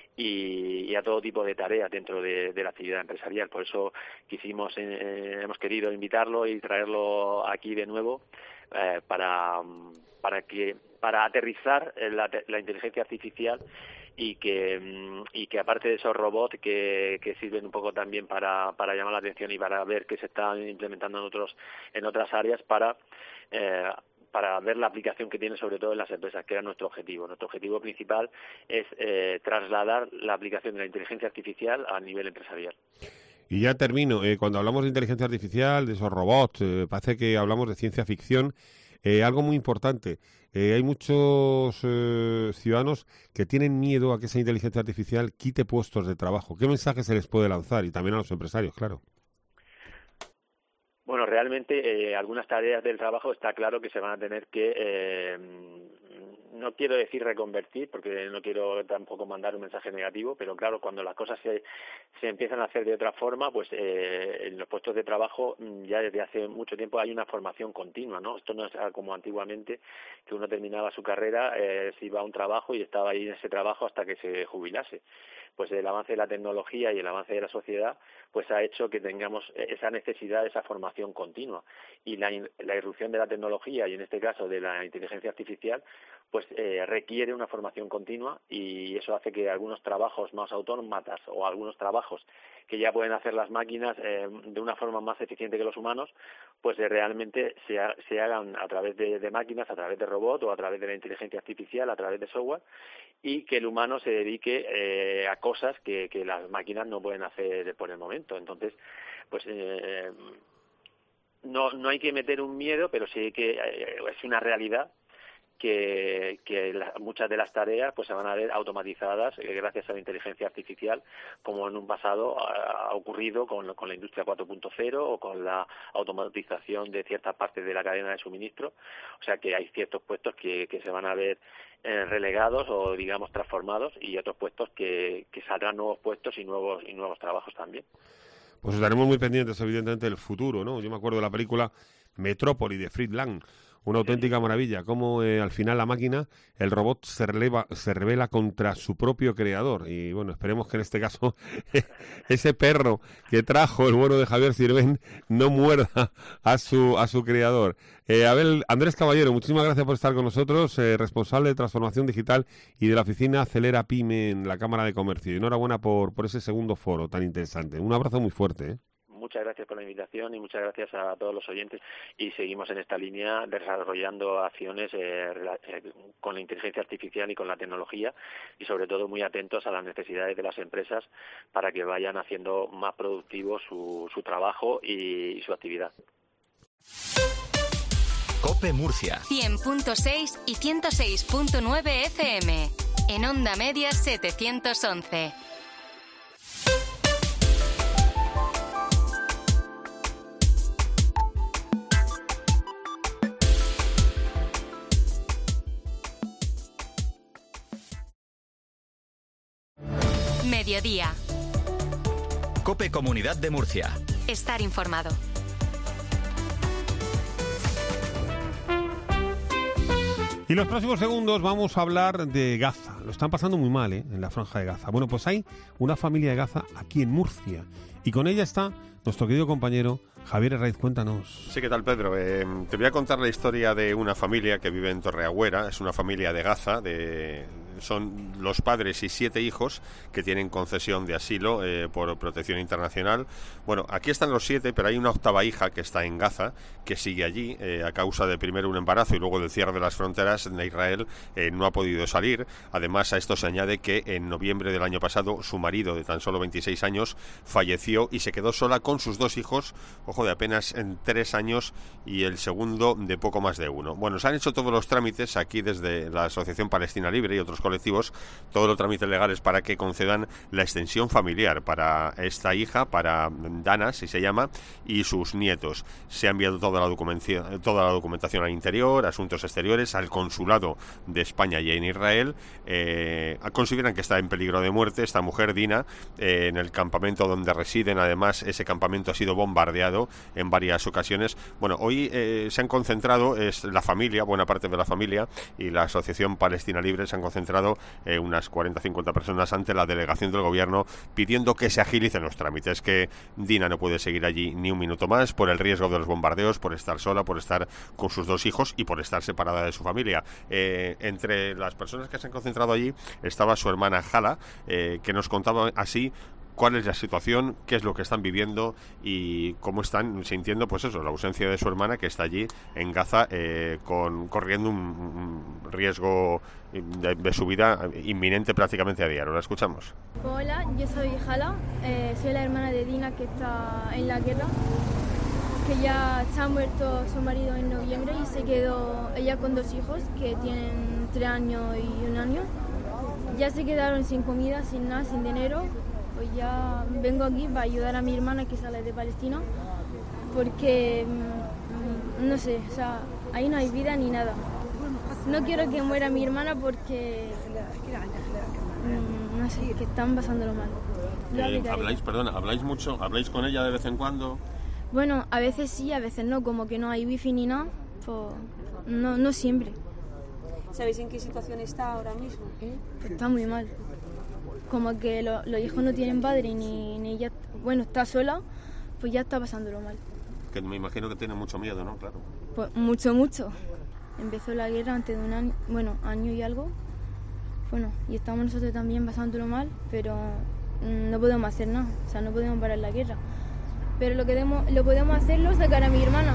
y, y a todo tipo de tareas dentro de, de la actividad empresarial. Por eso quisimos, eh, hemos querido invitarlo y traerlo aquí de nuevo eh, para para que para aterrizar la, la inteligencia artificial y que y que aparte de esos robots que, que sirven un poco también para, para llamar la atención y para ver que se están implementando en otros en otras áreas para eh, para ver la aplicación que tiene sobre todo en las empresas, que era nuestro objetivo. Nuestro objetivo principal es eh, trasladar la aplicación de la inteligencia artificial a nivel empresarial. Y ya termino. Eh, cuando hablamos de inteligencia artificial, de esos robots, eh, parece que hablamos de ciencia ficción. Eh, algo muy importante, eh, hay muchos eh, ciudadanos que tienen miedo a que esa inteligencia artificial quite puestos de trabajo. ¿Qué mensaje se les puede lanzar? Y también a los empresarios, claro. Bueno, realmente eh, algunas tareas del trabajo está claro que se van a tener que, eh, no quiero decir reconvertir, porque no quiero tampoco mandar un mensaje negativo, pero claro, cuando las cosas se, se empiezan a hacer de otra forma, pues eh, en los puestos de trabajo ya desde hace mucho tiempo hay una formación continua, ¿no? Esto no es como antiguamente, que uno terminaba su carrera, eh, se iba a un trabajo y estaba ahí en ese trabajo hasta que se jubilase. Pues el avance de la tecnología y el avance de la sociedad pues ha hecho que tengamos esa necesidad de esa formación continua, y la, la irrupción de la tecnología y en este caso de la inteligencia artificial pues eh, requiere una formación continua, y eso hace que algunos trabajos más autómatas o algunos trabajos que ya pueden hacer las máquinas eh, de una forma más eficiente que los humanos, pues eh, realmente se, ha, se hagan a través de, de máquinas, a través de robots o a través de la inteligencia artificial, a través de software, y que el humano se dedique eh, a cosas que, que las máquinas no pueden hacer por el momento. Entonces, pues eh, no no hay que meter un miedo, pero sí que eh, es una realidad que, que la, muchas de las tareas pues se van a ver automatizadas eh, gracias a la inteligencia artificial, como en un pasado ha, ha ocurrido con, con la industria cuatro punto cero o con la automatización de ciertas partes de la cadena de suministro. O sea que hay ciertos puestos que, que se van a ver eh, relegados o digamos transformados, y otros puestos que, que saldrán nuevos puestos y nuevos y nuevos trabajos también. Pues estaremos muy pendientes, evidentemente, del futuro, ¿no? Yo me acuerdo de la película Metrópoli de Fritz Lang, una auténtica maravilla, cómo eh, al final la máquina, el robot se, releva, se revela contra su propio creador. Y bueno, esperemos que en este caso ese perro que trajo el bueno de Javier Sirvent no muerda a su a su creador. Eh, Abel, Andrés Caballero, muchísimas gracias por estar con nosotros, eh, responsable de transformación digital y de la oficina Acelera Pyme en la Cámara de Comercio. Y enhorabuena por, por ese segundo foro tan interesante. Un abrazo muy fuerte, ¿eh? Muchas gracias por la invitación y muchas gracias a todos los oyentes, y seguimos en esta línea desarrollando acciones eh, eh, con la inteligencia artificial y con la tecnología, y sobre todo muy atentos a las necesidades de las empresas para que vayan haciendo más productivo su, su trabajo y, y su actividad. COPE Murcia cien punto seis y ciento seis punto nueve F M. En Onda Media setecientos once. Mediodía. COPE Comunidad de Murcia. Estar informado. Y los próximos segundos vamos a hablar de Gaza. Lo están pasando muy mal, ¿eh? En la franja de Gaza. Bueno, pues hay una familia de Gaza aquí en Murcia, y con ella está nuestro querido compañero Javier Herraiz. Cuéntanos. Sí, ¿qué tal, Pedro? Eh, te voy a contar la historia de una familia que vive en Torreagüera. Es una familia de Gaza, de... son los padres y siete hijos que tienen concesión de asilo eh, por protección internacional. Bueno, aquí están los siete, pero hay una octava hija que está en Gaza, que sigue allí eh, a causa de primero un embarazo y luego del cierre de las fronteras de Israel. Eh, no ha podido salir. Además, a esto se añade que en noviembre del año pasado su marido, de tan solo veintiséis años, falleció y se quedó sola con sus dos hijos, ojo, de apenas en tres años, y el segundo de poco más de uno. Bueno, se han hecho todos los trámites aquí desde la Asociación Palestina Libre y otros colectivos, todos los trámites legales para que concedan la extensión familiar para esta hija, para Dana, si se llama, y sus nietos. Se ha enviado toda la documentación, toda la documentación al Interior, Asuntos Exteriores, al Consulado de España y en Israel. Eh, consideran que está en peligro de muerte esta mujer, Dina, eh, en el campamento donde residen. Además, ese campamento ha sido bombardeado en varias ocasiones. Bueno, hoy eh, se han concentrado, es la familia, buena parte de la familia y la Asociación Palestina Libre, se han concentrado eh, unas cuarenta a cincuenta personas ante la delegación del gobierno pidiendo que se agilicen los trámites, que Dina no puede seguir allí ni un minuto más por el riesgo de los bombardeos, por estar sola, por estar con sus dos hijos y por estar separada de su familia. Eh, entre las personas que se han concentrado allí estaba su hermana Hala, eh, que nos contaba así cuál es la situación, qué es lo que están viviendo y cómo están sintiendo, pues eso, la ausencia de su hermana, que está allí en Gaza eh, con corriendo un, un riesgo de, de su vida inminente prácticamente a diario. La escuchamos. Hola, yo soy Hala, eh, soy la hermana de Dina, que está en la guerra. que ya se ha muerto su marido en noviembre y se quedó ella con dos hijos que tienen tres años y un año. Ya se quedaron sin comida, sin nada, sin dinero. Pues ya vengo aquí para ayudar a mi hermana que sale de Palestina, porque no sé, o sea, ahí no hay vida ni nada. No quiero que muera mi hermana porque no sé, que están pasándolo mal. Eh, habláis, perdona, habláis mucho, habláis con ella de vez en cuando. Bueno, a veces sí, a veces no, como que no hay wifi ni nada, pues no, no siempre. ¿Sabéis en qué situación está ahora mismo? ¿Eh? Pues está muy mal. Como que lo, los hijos no tienen padre ni, ni ella, bueno, está sola, pues ya está pasándolo mal. Que me imagino que tiene mucho miedo, ¿no? Claro. Pues mucho, mucho. Empezó la guerra antes de un año, bueno, año y algo. Bueno, y estamos nosotros también pasándolo mal, pero no podemos hacer nada, o sea, no podemos parar la guerra. Pero lo que demos, lo podemos hacerlo es sacar a mi hermana.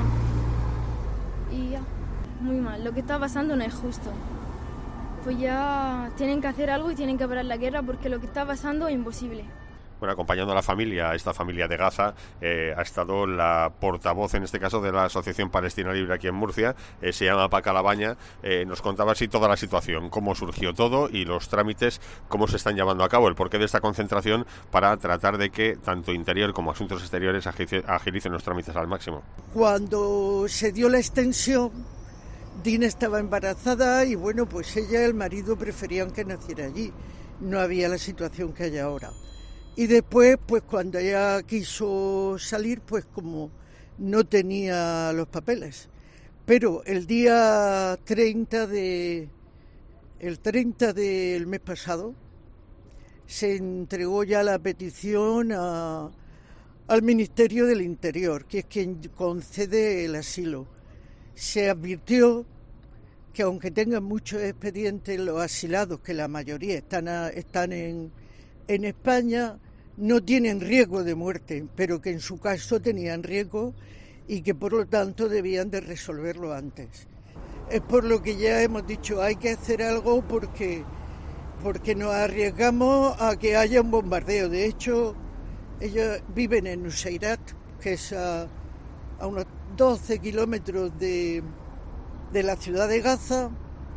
Y ya, muy mal. Lo que está pasando no es justo. Pues ya tienen que hacer algo y tienen que parar la guerra porque lo que está pasando es imposible. Bueno, acompañando a la familia, a esta familia de Gaza, eh, ha estado la portavoz, en este caso, de la Asociación Palestina Libre aquí en Murcia, eh, se llama Paca Labaña, eh, nos contaba así toda la situación, cómo surgió todo y los trámites, cómo se están llevando a cabo, el porqué de esta concentración para tratar de que tanto Interior como Asuntos Exteriores agilicen los trámites al máximo. Cuando se dio la extensión, Dina estaba embarazada y bueno, pues ella y el marido preferían que naciera allí, no había la situación que hay ahora. Y después, pues cuando ella quiso salir, pues como no tenía los papeles. Pero el día treinta de, el treinta del mes pasado se entregó ya la petición a, al Ministerio del Interior, que es quien concede el asilo. Se advirtió que aunque tengan muchos expedientes los asilados, que la mayoría están, a, están en, en España, no tienen riesgo de muerte, pero que en su caso tenían riesgo y que por lo tanto debían de resolverlo antes. Es por lo que ya hemos dicho, hay que hacer algo porque, porque nos arriesgamos a que haya un bombardeo. De hecho, ellos viven en Nuseirat, que es a, a unos doce kilómetros de, de la ciudad de Gaza,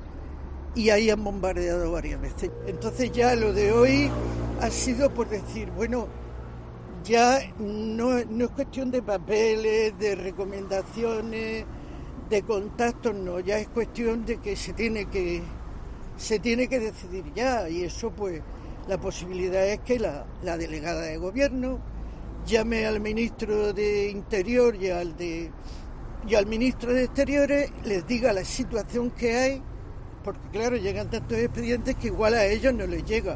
y ahí han bombardeado varias veces. Entonces ya lo de hoy ha sido por decir, bueno, ya no, no es cuestión de papeles, de recomendaciones, de contactos, no, ya es cuestión de que se tiene que se tiene que decidir ya, y eso pues la posibilidad es que la, la delegada de gobierno llame al ministro de Interior y al de y al ministro de Exteriores, les diga la situación que hay, porque claro, llegan tantos expedientes que igual a ellos no les llega,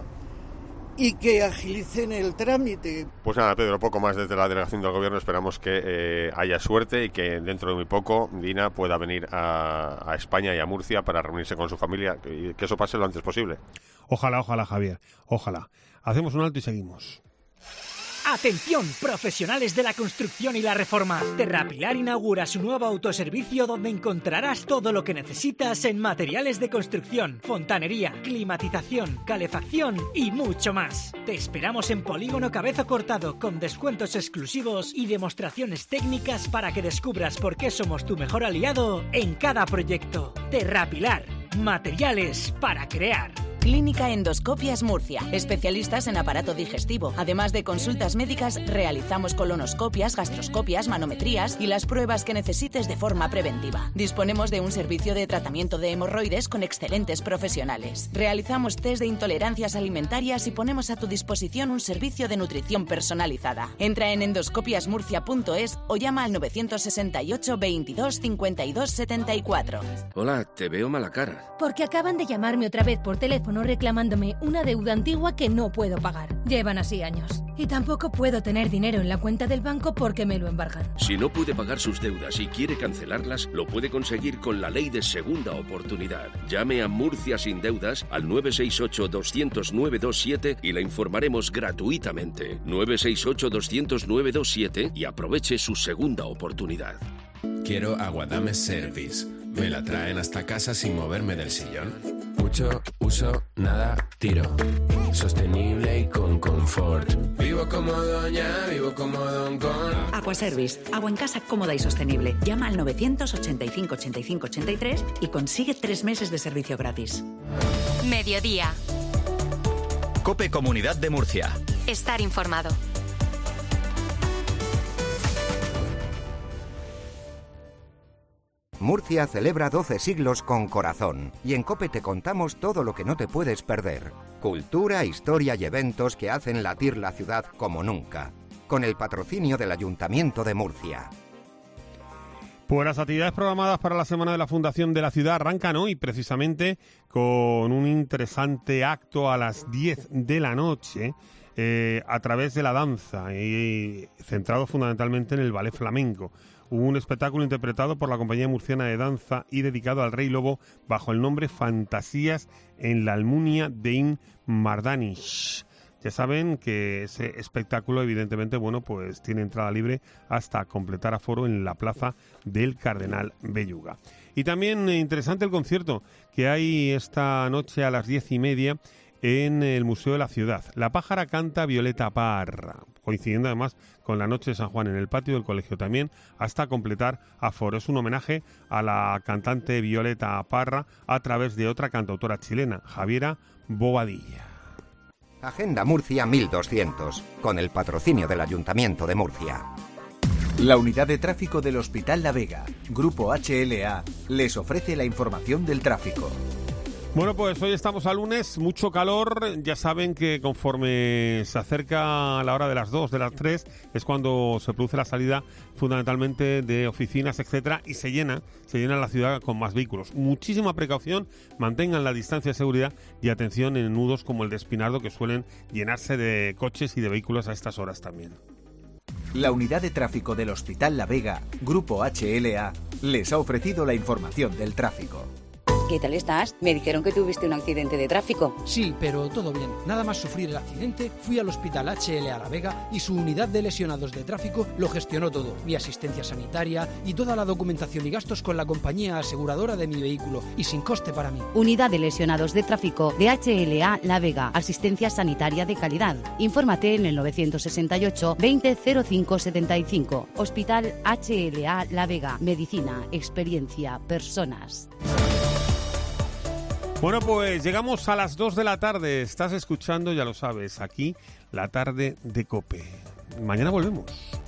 y que agilicen el trámite. Pues nada, Pedro, poco más desde la delegación del gobierno. Esperamos que eh, haya suerte y que dentro de muy poco Dina pueda venir a, a España y a Murcia para reunirse con su familia y que eso pase lo antes posible. Ojalá, ojalá, Javier, ojalá. Hacemos un alto y seguimos. Atención, profesionales de la construcción y la reforma. Terrapilar inaugura su nuevo autoservicio donde encontrarás todo lo que necesitas en materiales de construcción, fontanería, climatización, calefacción y mucho más. Te esperamos en Polígono Cabezo Cortado con descuentos exclusivos y demostraciones técnicas para que descubras por qué somos tu mejor aliado en cada proyecto. Terrapilar, materiales para crear. Clínica Endoscopias Murcia, especialistas en aparato digestivo. Además de consultas médicas, realizamos colonoscopias, gastroscopias, manometrías y las pruebas que necesites de forma preventiva. Disponemos de un servicio de tratamiento de hemorroides con excelentes profesionales. Realizamos test de intolerancias alimentarias y ponemos a tu disposición un servicio de nutrición personalizada. Entra en endoscopias murcia punto es o llama al nueve seis ocho, veintidós, cincuenta y dos, setenta y cuatro. Hola, te veo mala cara. Porque acaban de llamarme otra vez por teléfono reclamándome una deuda antigua que no puedo pagar. Llevan así años. Y tampoco puedo tener dinero en la cuenta del banco porque me lo embargan. Si no puede pagar sus deudas y quiere cancelarlas, lo puede conseguir con la ley de segunda oportunidad. Llame a Murcia Sin Deudas al nueve seis ocho, dos cero cero, nueve dos siete y la informaremos gratuitamente. nueve seis ocho, dos cero cero, nueve dos siete y aproveche su segunda oportunidad. Quiero Aguadame Service. Me la traen hasta casa sin moverme del sillón. Mucho uso, nada tiro. Sostenible y con confort. Vivo como doña, vivo como don con Aquaservice, agua en casa cómoda y sostenible. Llama al novecientos ochenta y cinco ochenta y cinco ochenta y tres y consigue tres meses de servicio gratis. Mediodía. COPE Comunidad de Murcia. Estar informado. Murcia celebra doce siglos con corazón y en COPE te contamos todo lo que no te puedes perder. Cultura, historia y eventos que hacen latir la ciudad como nunca. Con el patrocinio del Ayuntamiento de Murcia. Pues las actividades programadas para la Semana de la Fundación de la Ciudad arrancan hoy precisamente con un interesante acto a las diez de la noche eh, a través de la danza y centrado fundamentalmente en el ballet flamenco. Hubo un espectáculo interpretado por la Compañía Murciana de Danza y dedicado al Rey Lobo bajo el nombre Fantasías en la Almunia de In Mardanish. Ya saben que ese espectáculo, evidentemente, bueno, pues tiene entrada libre hasta completar aforo en la plaza del Cardenal Belluga. Y también eh, interesante el concierto que hay esta noche a las diez y media en el Museo de la Ciudad. La pájara canta Violeta Parra, coincidiendo además con la Noche de San Juan en el patio del colegio también, hasta completar aforo. Es un homenaje a la cantante Violeta Parra a través de otra cantautora chilena, Javiera Bobadilla. Agenda Murcia mil doscientos, con el patrocinio del Ayuntamiento de Murcia. La unidad de tráfico del Hospital La Vega, Grupo H L A, les ofrece la información del tráfico. Bueno, pues hoy estamos a lunes, mucho calor, ya saben que conforme se acerca la hora de las dos, de las tres, es cuando se produce la salida fundamentalmente de oficinas, etcétera, y se llena, se llena la ciudad con más vehículos. Muchísima precaución, mantengan la distancia de seguridad y atención en nudos como el de Espinardo, que suelen llenarse de coches y de vehículos a estas horas también. La unidad de tráfico del Hospital La Vega, Grupo H L A, les ha ofrecido la información del tráfico. ¿Qué tal estás? Me dijeron que tuviste un accidente de tráfico. Sí, pero todo bien. Nada más sufrir el accidente, fui al Hospital H L A La Vega y su unidad de lesionados de tráfico lo gestionó todo. Mi asistencia sanitaria y toda la documentación y gastos con la compañía aseguradora de mi vehículo y sin coste para mí. Unidad de lesionados de tráfico de H L A La Vega. Asistencia sanitaria de calidad. Infórmate en el novecientos sesenta y ocho veinte cero cinco setenta y cinco. Hospital H L A La Vega. Medicina, experiencia, personas. Bueno, pues llegamos a las dos de la tarde. Estás escuchando, ya lo sabes, aquí, la tarde de COPE. Mañana volvemos.